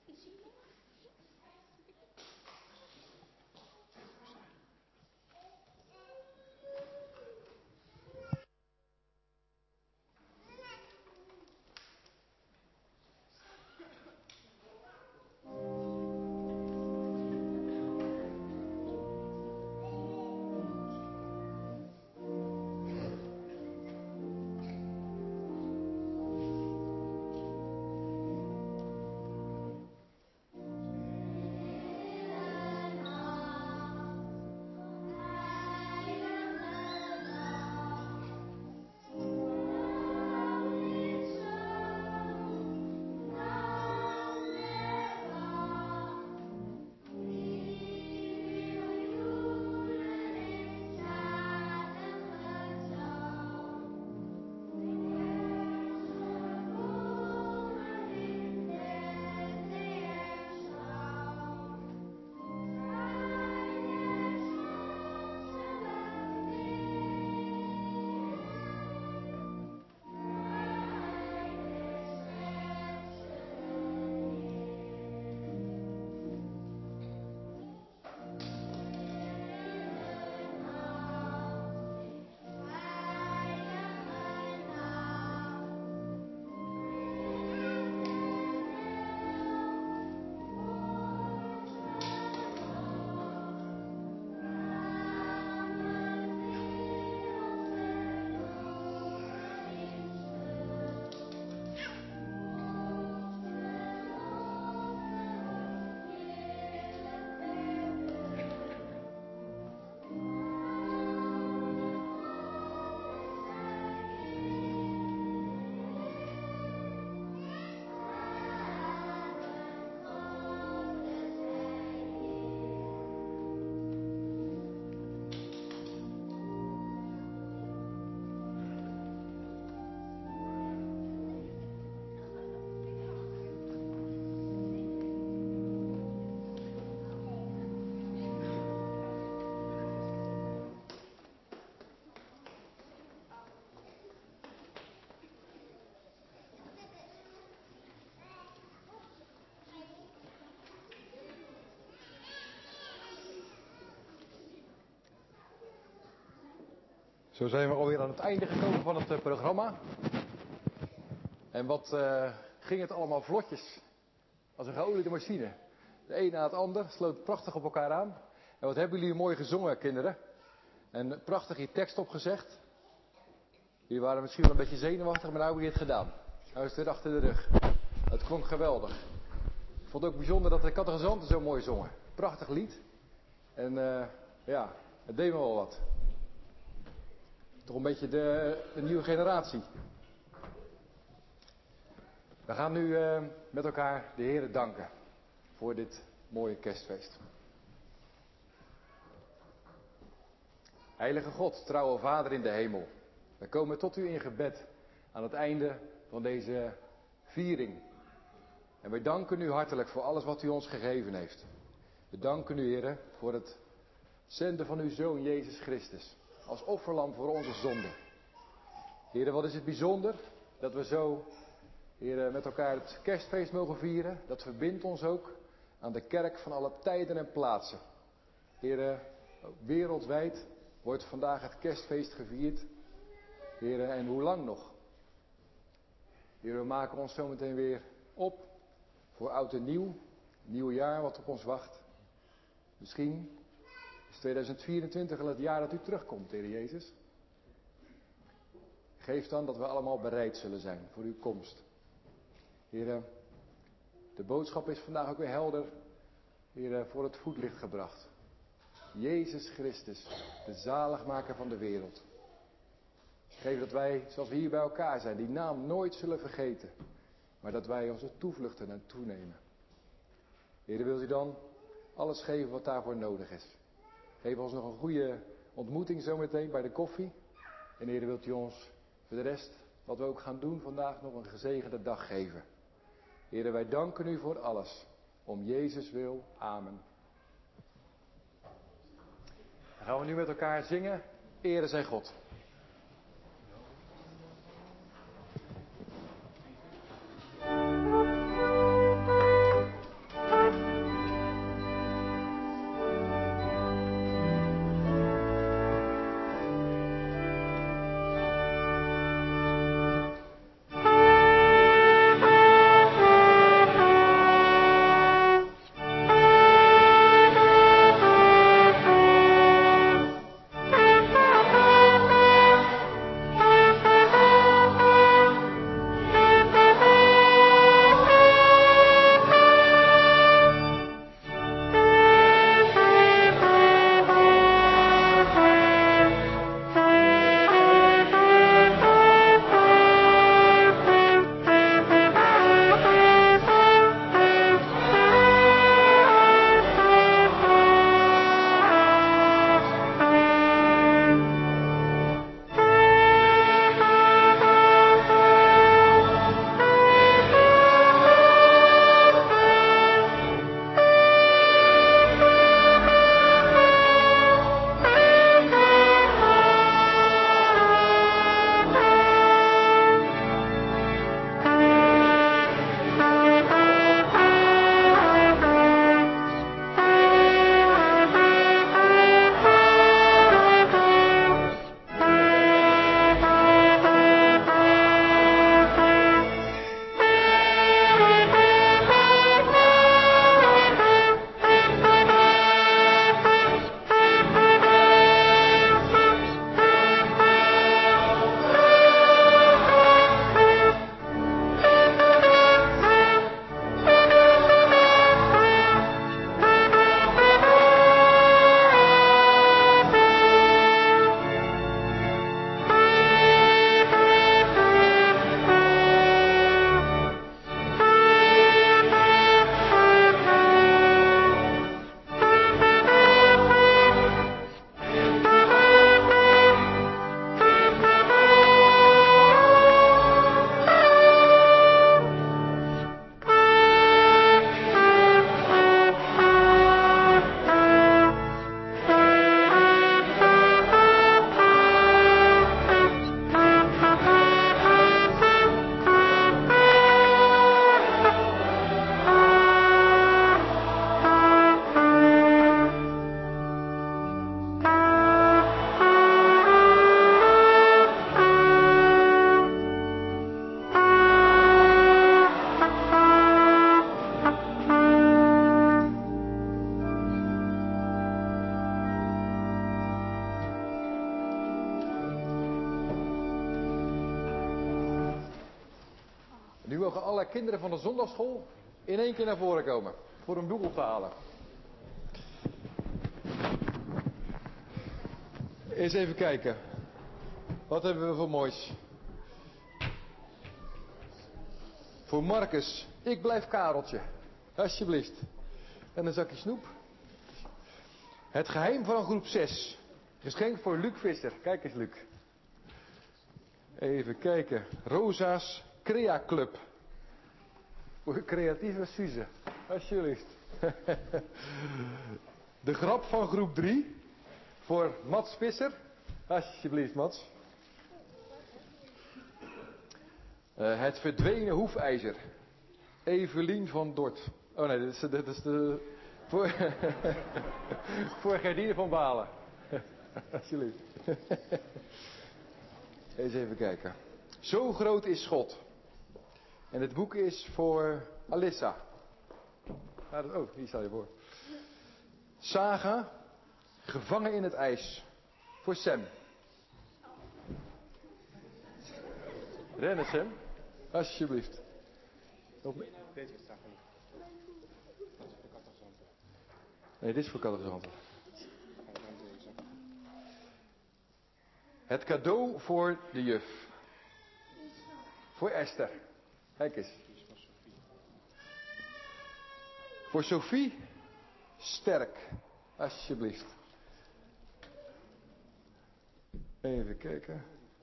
Zo zijn we alweer aan het einde gekomen van het programma. En wat ging het allemaal vlotjes. Als een geoliede machine. De een na het ander sloot prachtig op elkaar aan. En wat hebben jullie mooi gezongen, kinderen. En prachtig je tekst opgezegd. Jullie waren misschien wel een beetje zenuwachtig, maar nou hebben jullie het gedaan. Nou is het weer achter de rug. Het klonk geweldig. Ik vond het ook bijzonder dat de catechizanten zo mooi zongen. Prachtig lied. En ja, het deed me wel wat. Toch een beetje de nieuwe generatie. We gaan nu met elkaar de Heere danken voor dit mooie kerstfeest. Heilige God, trouwe Vader in de hemel. We komen tot u in gebed aan het einde van deze viering. En wij danken u hartelijk voor alles wat u ons gegeven heeft. We danken u, Heere, voor het zenden van uw Zoon Jezus Christus. Als offerlam voor onze zonden. Heere, wat is het bijzonder dat we zo, Heere, met elkaar het kerstfeest mogen vieren. Dat verbindt ons ook aan de kerk van alle tijden en plaatsen. Heere, wereldwijd wordt vandaag het kerstfeest gevierd. Heren, en hoe lang nog? Heren, we maken ons zometeen weer op voor oud en nieuw jaar wat op ons wacht. Misschien is 2024 al het jaar dat u terugkomt, Heer Jezus. Geef dan dat we allemaal bereid zullen zijn voor uw komst. Heren, de boodschap is vandaag ook weer helder, Heren, voor het voetlicht gebracht. Jezus Christus, de zaligmaker van de wereld. Geef dat wij, zoals we hier bij elkaar zijn, die naam nooit zullen vergeten. Maar dat wij onze toevluchten en toenemen. Heer, wilt u dan alles geven wat daarvoor nodig is. Geef ons nog een goede ontmoeting zometeen bij de koffie. En Heer, wilt u ons voor de rest, wat we ook gaan doen vandaag, nog een gezegende dag geven. Heer, wij danken u voor alles. Om Jezus wil. Amen. Dan gaan we nu met elkaar zingen. Ere zij God. Nu mogen alle kinderen van de zondagschool in één keer naar voren komen. Voor een boek op te halen. Eens even kijken. Wat hebben we voor moois? Voor Marcus. Ik blijf Kareltje. Alsjeblieft. En een zakje snoep. Het geheim van groep 6. Geschenk voor Luc Visser. Kijk eens, Luc. Even kijken. Rosa's Crea Club. Voor creatieve Suze. Alsjeblieft. De grap van groep 3. Voor Mats Visser. Alsjeblieft, Mats. Het verdwenen hoefijzer. Evelien van Dort. Oh nee, dit is de... Voor Gerdine van Balen. Alsjeblieft. Eens even kijken. Zo groot is God. En het boek is voor Alissa. Oh, hier staat hij voor. Saga, gevangen in het ijs. Voor Sam. Rennen, Sam. Alsjeblieft. Nee, dit is voor catechisanten. Het cadeau voor de juf. Voor Esther. Kijk eens. Voor Sophie. Sterk. Alsjeblieft. Even kijken.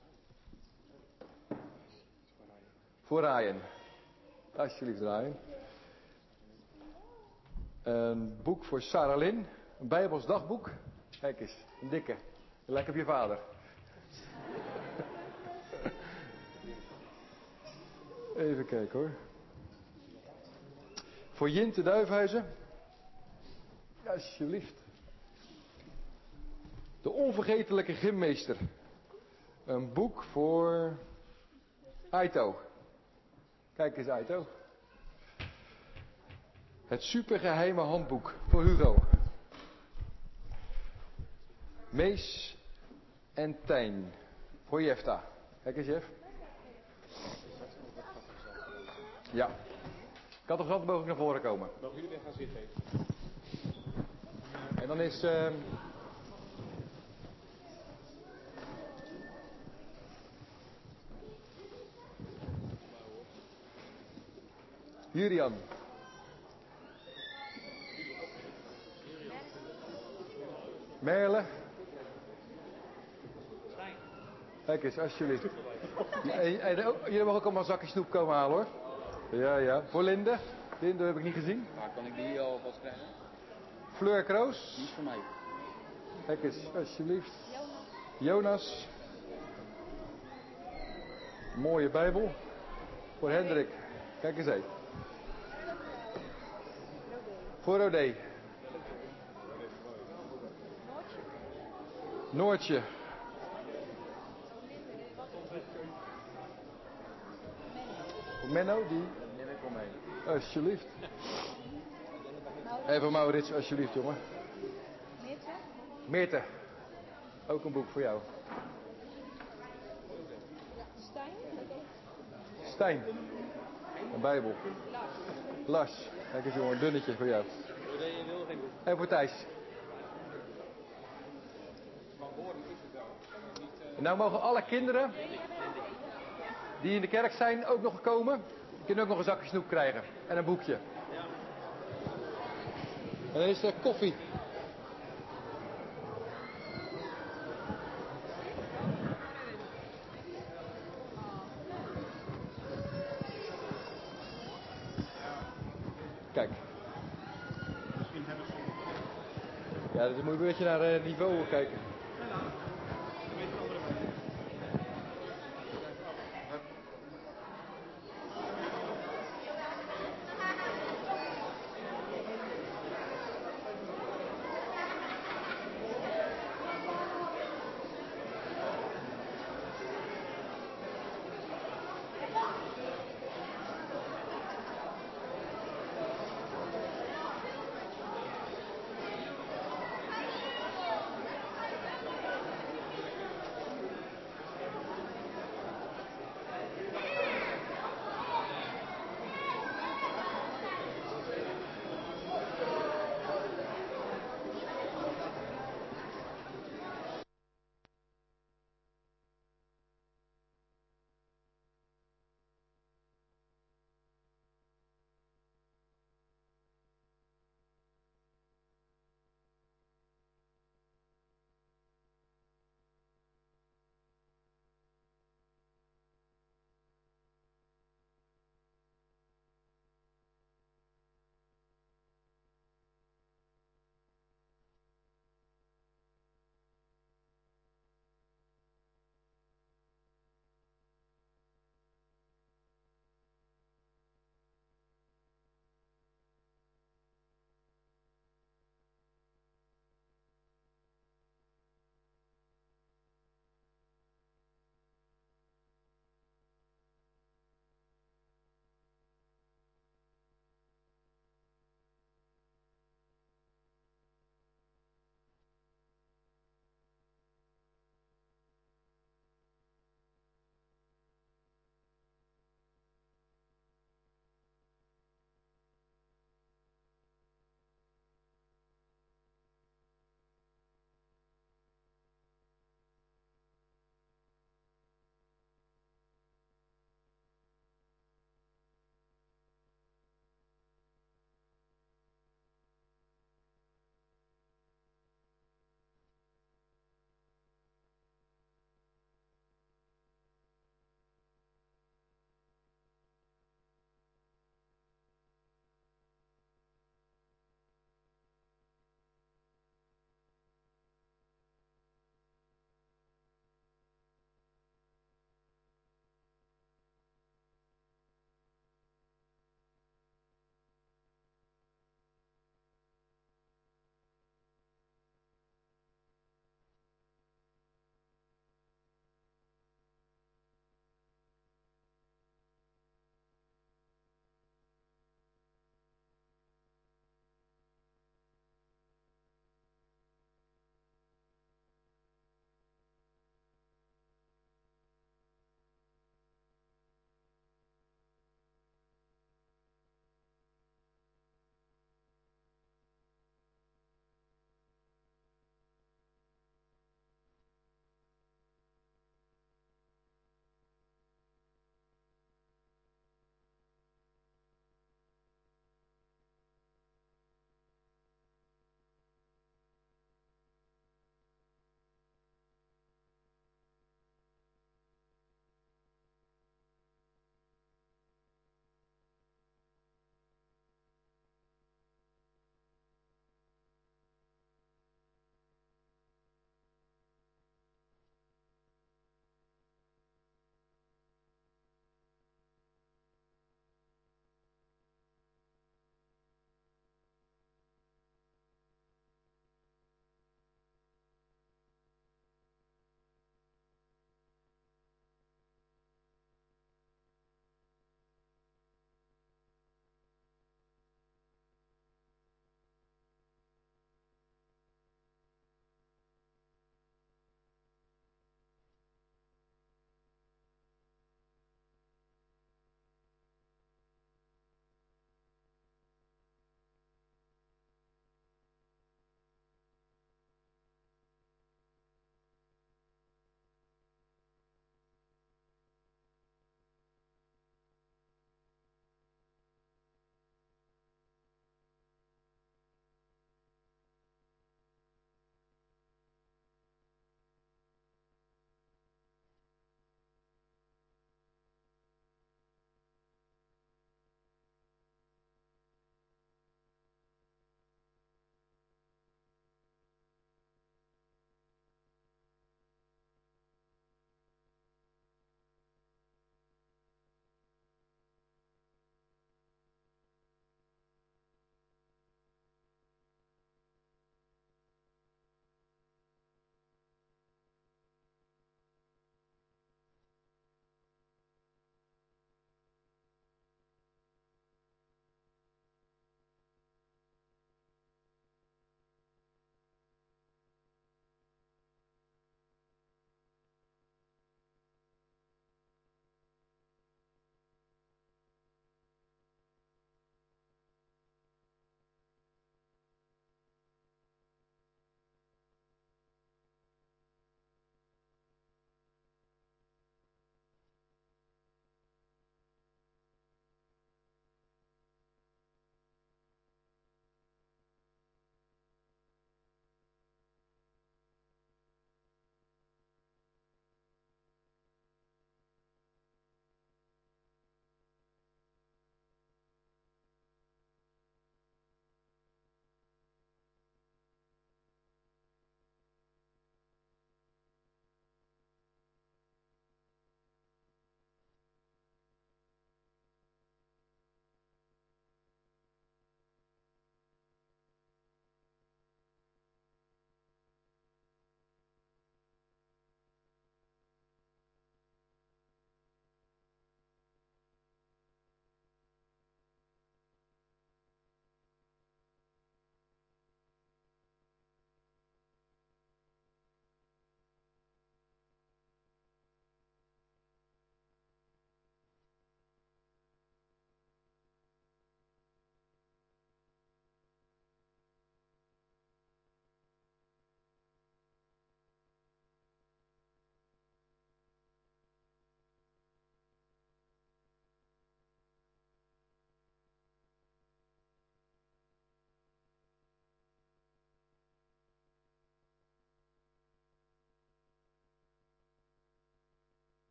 Voor Ryan. Alsjeblieft, Ryan. Een boek voor Sarah Lynn. Een Bijbels dagboek. Kijk eens, een dikke. Lijkt op je vader. Even kijken hoor. Voor Jinte Duifhuizen. Alsjeblieft. De onvergetelijke gymmeester. Een boek voor Aito. Kijk eens Aito. Het supergeheime handboek voor Hugo. Mees en Tijn voor Jefta. Kijk eens Jef. Ja. Catechisanten mogen naar voren komen. Mogen jullie weer gaan zitten? En dan is... Jurian. Merle. Kijk eens, alsjeblieft. Jullie mogen ook allemaal een zakje snoep komen halen hoor. Ja, ja. Voor Linde. Linde heb ik niet gezien. Maar kan ik die alvast krijgen? Fleur Kroos. Die is voor mij. Kijk eens, alsjeblieft. Jonas. Mooie Bijbel. Voor Hendrik. Kijk eens heen. Voor Rodé. Noortje. Voor Menno, die? Neem ik wel mee. Alsjeblieft. Even Maurits, alsjeblieft jongen. Meerte? Meerte. Ook een boek voor jou. Stijn? Stijn. Een Bijbel. Lars. Kijk eens jongen, een dunnetje voor jou. En voor Thijs. En nou mogen alle kinderen die in de kerk zijn ook nog komen. Die kunnen ook nog een zakje snoep krijgen. En een boekje. En dan is er koffie. Kijk. Ja, dus moet je een beetje naar het niveau kijken.